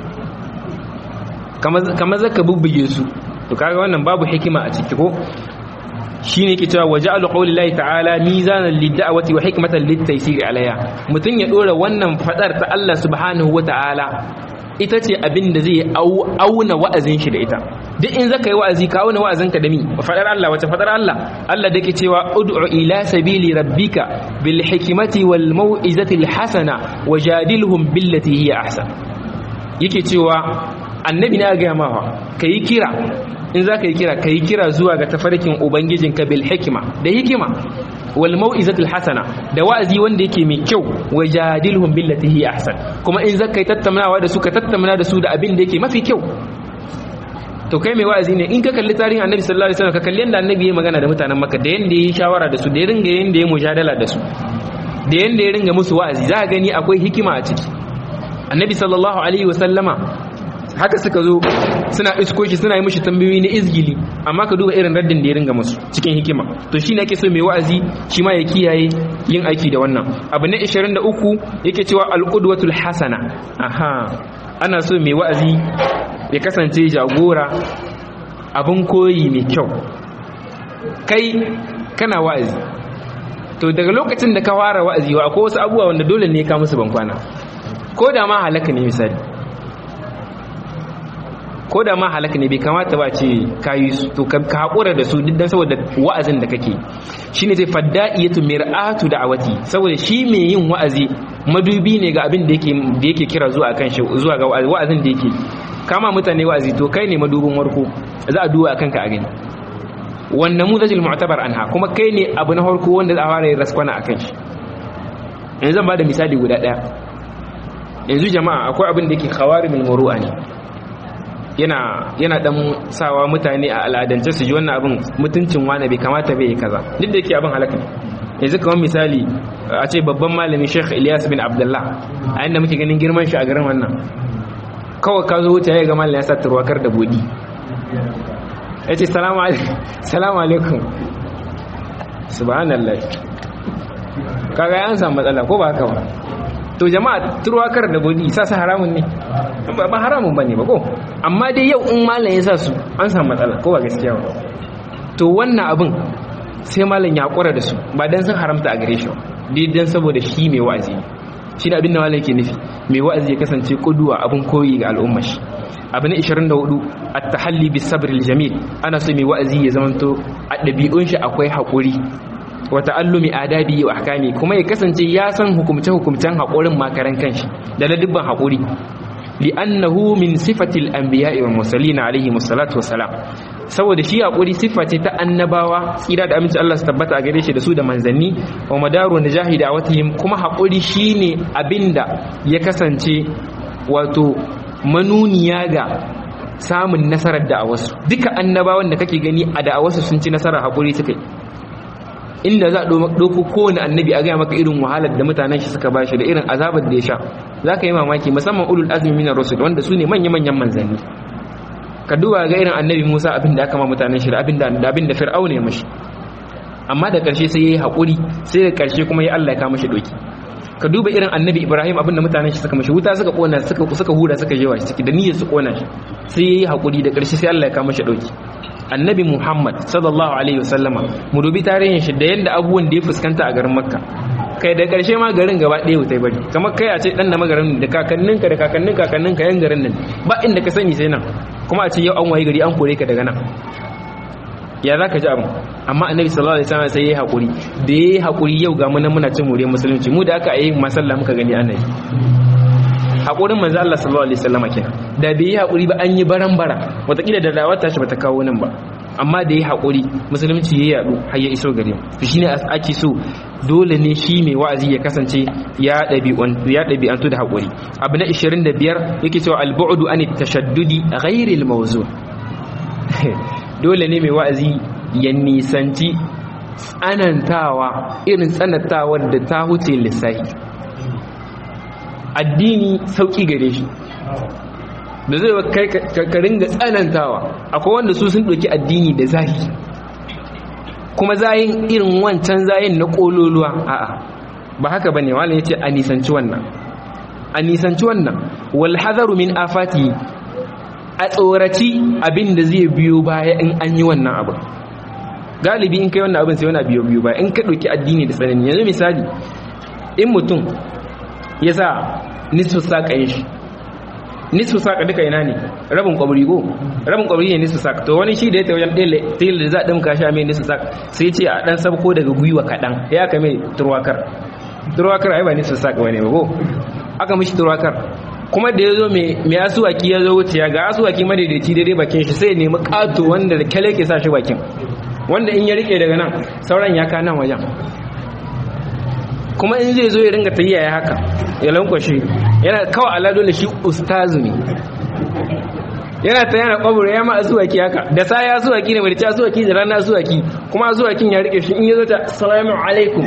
kamar zaka bubbuge su to kaga wannan babu hikima a ciki ko shine yake cewa waja'alu qawlillahi ta'ala mizanan lid-da'wati wa hikmatan lit-taysiri alayha mutun ya dora wannan fadar ta Allah subhanahu wa ta'ala ita ce abin da zai auna wa'azin shi da ita duk in zaka yi wa'azi ka auna wa'azinka da mi fadar Allah wace fadar Allah Allah da ke cewa ud'u ila sabili rabbika bil hikmati wal mau'izati al hasana wajadilhum billati hiya ahsan yake cewa annabi na ga mawa kai kira in zaka yi kira kai kira zuwa ga tafarkin ubangijinka bil hikma da hikima wal mau'izatul hasana da wa'azi wanda yake mai kyau wajadilhum billati hi ahsan kuma in zakai tattaunawa da su ka tattauna da su da abin da yake mafi kyau to kai mai wa'azi ne in ka kalli tarihin annabi sallallahu alaihi wasallam ka kalli yanda annabi ya magana da mutanen makka da yanda yayi shawara da su da ringa yanda ya mujadala da su da yanda ya ringa musu wa'azi za ka gani akwai hikima a ciki annabi sallallahu alaihi wasallama haka suka zo suna isko shi suna yi mishi tambayoyi na izgili amma ka duba irin raddin da ya ringa musu cikin hikima to shine ake so mai wa'azi shi ma ya kiyaye yin aiki da wannan abu na ishirin da uku yake cewa al-qudwatul hasana aha ana so mai wa'azi ya kasance jagora abin koyi mai kyau kai kana wa'azi to daga lokacin da ka fara wa'azi wa akwai wasu abubuwa wanda dole ne ka musu bankwana ko da ma halaka ne misali ko da ma halaka ne bai kamata ba ce kayi su to ka hakura da su duk dan saboda wa'azin da kake shine sai fadda'iyatu mir'atu da'awati saboda shi mai yin wa'azi madubi ne ga abin da yake da yake kira zuwa kan shi zuwa ga wa'azin da yake kama mutane wa'azi to kai ne madubin warko za a duba kanka a gani wannan mudajil mu'tabar anha kuma kai ne abu na farko wanda za a fara raskwana akan shi yanzu zan bada misali guda daya yanzu jama'a akwai abin da yake khawarimul muru'a ne yana yana dan sawa mutane a al'adance su ji wannan abin mutuncin wani bai kamata bai kaza duk da yake abin halaka ne yanzu kamar misali a ce babban malami Sheikh Ilyas bin Abdullah a inda muke ganin girman shi a garin wannan kawai ka zo wuce ya ga malami ya sa turwakar da bodi yace salamu alaikum salamu alaikum subhanallah kaga yan samu matsala ko ba haka ba to jama'a turwakar da bodi sa su haramun ne ba haramun bane ba ko amma dai yau in malam ya sa su an samu matsala ko ba gaskiya ba to wannan abin sai malam ya hakura da su ba dan sun haramta a gare shi dai dan saboda shi mai wa'azi shi da abin da malam yake nufi mai wa'azi ya kasance kuduwa abin koyi ga al'ummar shi abu na ishirin da hudu at-tahalli bis-sabr al-jamil ana so mai wa'azi ya zamanto a dabi'un shi akwai hakuri wa ta'allumi adabi wa ahkami kuma ya kasance ya san hukumce hukumcen hakurin makaran kanshi da ladibban hakuri li'annahu min sifatil anbiya'i wal mursalin alayhi wassalatu wassalam saboda shi hakuri sifa ce ta annabawa tsira da aminci Allah su tabbata a gare shi da su da manzanni wa madaru najahi da'awatihim kuma hakuri shine abinda ya kasance wato manuniya ga samun nasarar da'awarsu duka annabawan da kake gani a da'awarsu sun ci nasarar hakuri suka yi inda za a ɗauko kowane annabi a gaya maka irin wahalar da mutanen shi suka bashi da irin azabar da ya sha za ka yi mamaki musamman ulul azmi minar rusul wanda su ne manya-manyan manzanni ka duba ga irin annabi Musa abin da aka ma mutanen shi da abin da abin da Fir'auna ya mashi amma da ƙarshe sai yayi hakuri sai da ƙarshe kuma ya Allah ya kama shi doki ka duba irin annabi Ibrahim abin da mutanen shi suka mashi wuta suka kona suka suka hura suka jewa shi ciki da niyyar su kona shi sai yayi hakuri da ƙarshe sai Allah ya kama shi doki annabi Muhammad sallallahu alaihi wasallama mu dubi tarihin shi da yanda abubuwan da ya fuskanta a garin Makka kai da ƙarshe ma garin gaba ɗaya wutai bari kamar kai a ce dan da magarin da kakanninka da kakannin kakanninka yan garin nan ba inda ka sani sai nan kuma a ce yau an waye gari an kore ka daga nan ya za ka ji abin amma annabi sallallahu alaihi wasallam sai yayi hakuri da yayi hakuri yau ga mu nan muna cin muriyar musulunci mu da aka yi masalla muka gani ana yi hakurin manzo Allah sallallahu alaihi wasallam kenan da bai yi hakuri ba an yi barambara wataƙila da dawar tashi bata kawo nan ba amma da yi hakuri musulunci ya yadu har ya iso gare mu to shine ake so dole ne shi mai wa'azi ya kasance ya dabi'un ya dabi'antu da hakuri abu na ishirin da biyar yake cewa al-bu'du an at-tashaddudi ghayr al-mawzu' dole ne mai wa'azi ya nisanci tsanantawa irin tsanantawar da ta huce lissahi addini sauki gare shi da zai kai ka ringa tsanantawa akwai wanda su sun ɗauki addini da zahi kuma zahin irin wancan zahin na ƙololuwa a'a ba haka bane wala yace a nisanci wannan a nisanci wannan wal hadaru min afati a tsoraci abin da zai biyo baya in an yi wannan abu galibi in kai wannan abin sai wani biyo biyo baya in ka ɗauki addini da tsanani yanzu misali in mutum ya sa nisfu saƙa yin shi nisfu saƙa duka ina ne rabin ƙwabri ko rabin ƙwabri ne nisfu saƙa to wani shi da ya ta wajen ɗaya tela da za a ɗinka shi a mai nisfu saƙa sai ce a ɗan sabko daga gwiwa kaɗan ya aka mai turwakar turwakar ai ba nisfu saƙa ba ne ba ko aka mishi turwakar kuma da ya zo mai asuwaki ya zo wuce ya ga asuwaki madaidaici daidai bakin shi sai ya nemi ƙato wanda da kyale ke sa shi bakin wanda in ya riƙe daga nan sauran ya ka nan wajen kuma in zai zo ya ringa tafiya ya haka ya lankwashe yana kawai ala dole shi ustazu ne yana ta yana kwabura ya ma asuwaki haka da sa ya asuwaki ne mai asuwaki da rana asuwaki kuma asuwakin ya rike shi in ya zo ta assalamu alaikum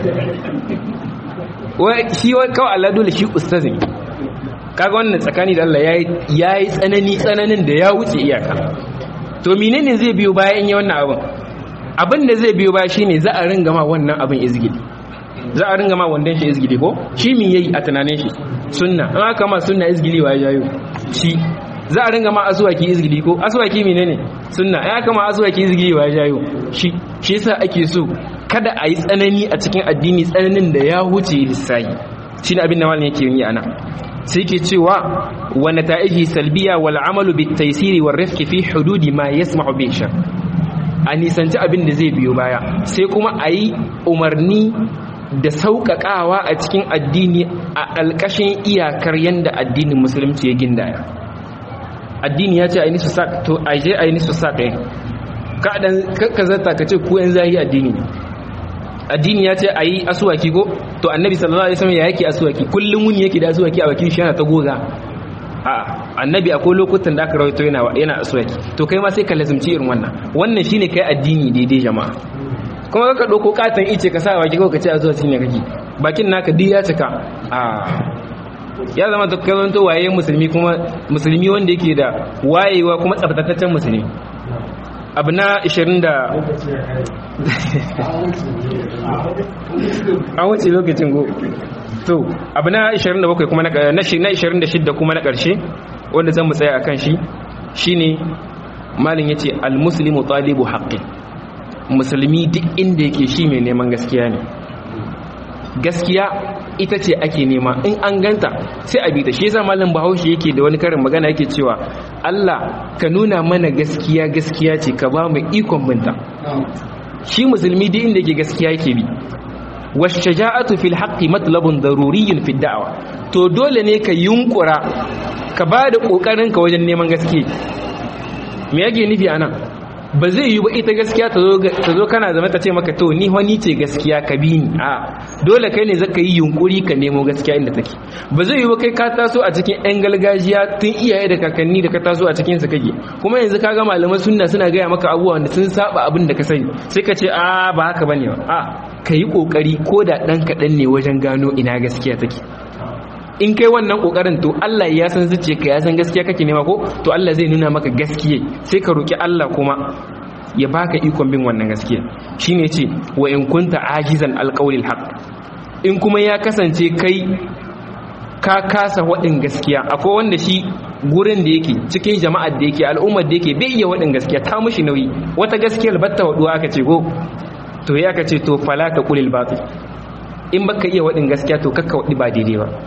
shi kawai ala dole shi ustazu ne kaga wannan tsakani da Allah ya yi tsanani tsananin da ya wuce iyaka to menene zai biyo bayan yi wannan abin abin da zai biyo baya shine za a ringa ma wannan abin izgili za a ringa ma wandan shi izgili ko shi min yayi a tunanin shi sunna an aka ma sunna izgili wa yayo shi za a ringa ma aswaki izgili ko aswaki menene sunna an aka ma aswaki izgili wa yayo shi shi yasa ake so kada a yi tsanani a cikin addini tsananin da ya huce lissahi shine abin da malamin yake yi ana sai ke cewa wa nata'iji salbiya wal amalu bit taysiri war rifqi fi hududi ma yasma'u bi shar a nisanci abin da zai biyo baya sai kuma ayi umarni da sauƙaƙawa a cikin addini a ƙalƙashin iyakar yanda addinin musulunci ya gindaya. Addini ya ce ayi nisu sak to aje ayi nisu sak ɗin ka dan ka zata ka ce ku yan zahi addini addini ya ce ayi asuwaki ko to annabi sallallahu alaihi wasallam ya yake asuwaki kullum wuni yake da asuwaki a bakin shi yana ta goga a annabi akwai lokutan da aka rawaito yana yana asuwaki to kai ma sai ka lazimci irin wannan wannan shine kai addini daidai jama'a kuma ka dauko katan ice ka sa baki ko ka ce asuwaki ne kake bakin naka duk ya cika a ya zama ta karanto waye musulmi kuma musulmi wanda yake da wayewa kuma tsaftataccen musulmi abu na ishirin da an wuce lokacin go to abu na ishirin da bakwai kuma na ishirin da shida kuma na ƙarshe wanda zan mu tsaya akan shi shine malin yace al-muslimu talibu haqqi musulmi duk inda yake shi mai neman gaskiya ne gaskiya ita ce ake nema in an ganta sai a bi ta shi yasa malam Bahaushe yake da wani karin magana yake cewa Allah ka nuna mana gaskiya gaskiya ce ka ba mu ikon binta shi musulmi duk inda yake gaskiya yake bi washaja'atu fil haqqi matlabun daruriyyun fid da'wa to dole ne ka yunkura ka ba da kokarin ka wajen neman gaskiya me yake nufi anan ba zai yi ba ita gaskiya ta zo kana zama ta ce maka to ni wani ce gaskiya ka bi ni a dole kai ne zaka yi yunkuri ka nemo gaskiya inda take ba zai yi ba kai ka taso a cikin yan gargajiya tun iyaye da kakanni da ka taso a cikin su kake kuma yanzu ka ga malaman sunna suna gaya maka abubuwa da sun saba abin da ka sani sai ka ce a ba haka bane ba a ka yi kokari ko da dan kaɗan ne wajen gano ina gaskiya take in kai wannan kokarin to Allah ya san zuciyarka ya san gaskiya kake nema ko to Allah zai nuna maka gaskiya sai ka roki Allah kuma ya baka ikon bin wannan gaskiya shine ce wa in kunta ajizan alqawlil haqq in kuma ya kasance kai ka kasa wadin gaskiya akwai wanda shi gurin da yake cikin jama'ar da yake al'ummar da yake bai iya wadin gaskiya ta mushi nauyi wata gaskiyar batta waduwa aka ce go to ya ka ce to fala taqulil batil in baka iya wadin gaskiya to kakka wadi ba daidai ba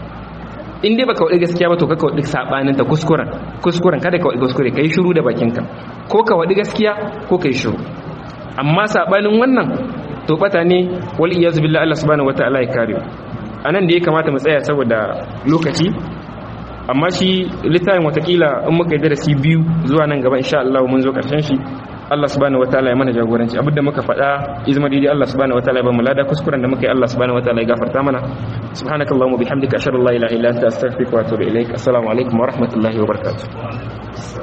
in dai baka wadi gaskiya ba to kaka wadi sabanin ta kuskuren kuskuren kada ka wadi kuskure kai shiru da bakinka ko ka wadi gaskiya ko kai shiru amma sabanin wannan to bata ne wal iyaz billahi Allah subhanahu wataala ya kare anan da ya kamata mu tsaya saboda lokaci amma shi littafin watakila in muka yi darasi biyu zuwa nan gaba insha Allah mun zo karshen shi Allah subhanahu wataala ya mana jagoranci abinda muka faɗa izma daidai Allah subhanahu wataala ya ba mu lada kuskuren da muka yi Allah subhanahu wataala ya gafarta mana subhanakallahumma bihamdika ashhadu an la ilaha illa anta astaghfiruka wa atubu ilaik assalamu alaikum wa rahmatullahi wa barakatuh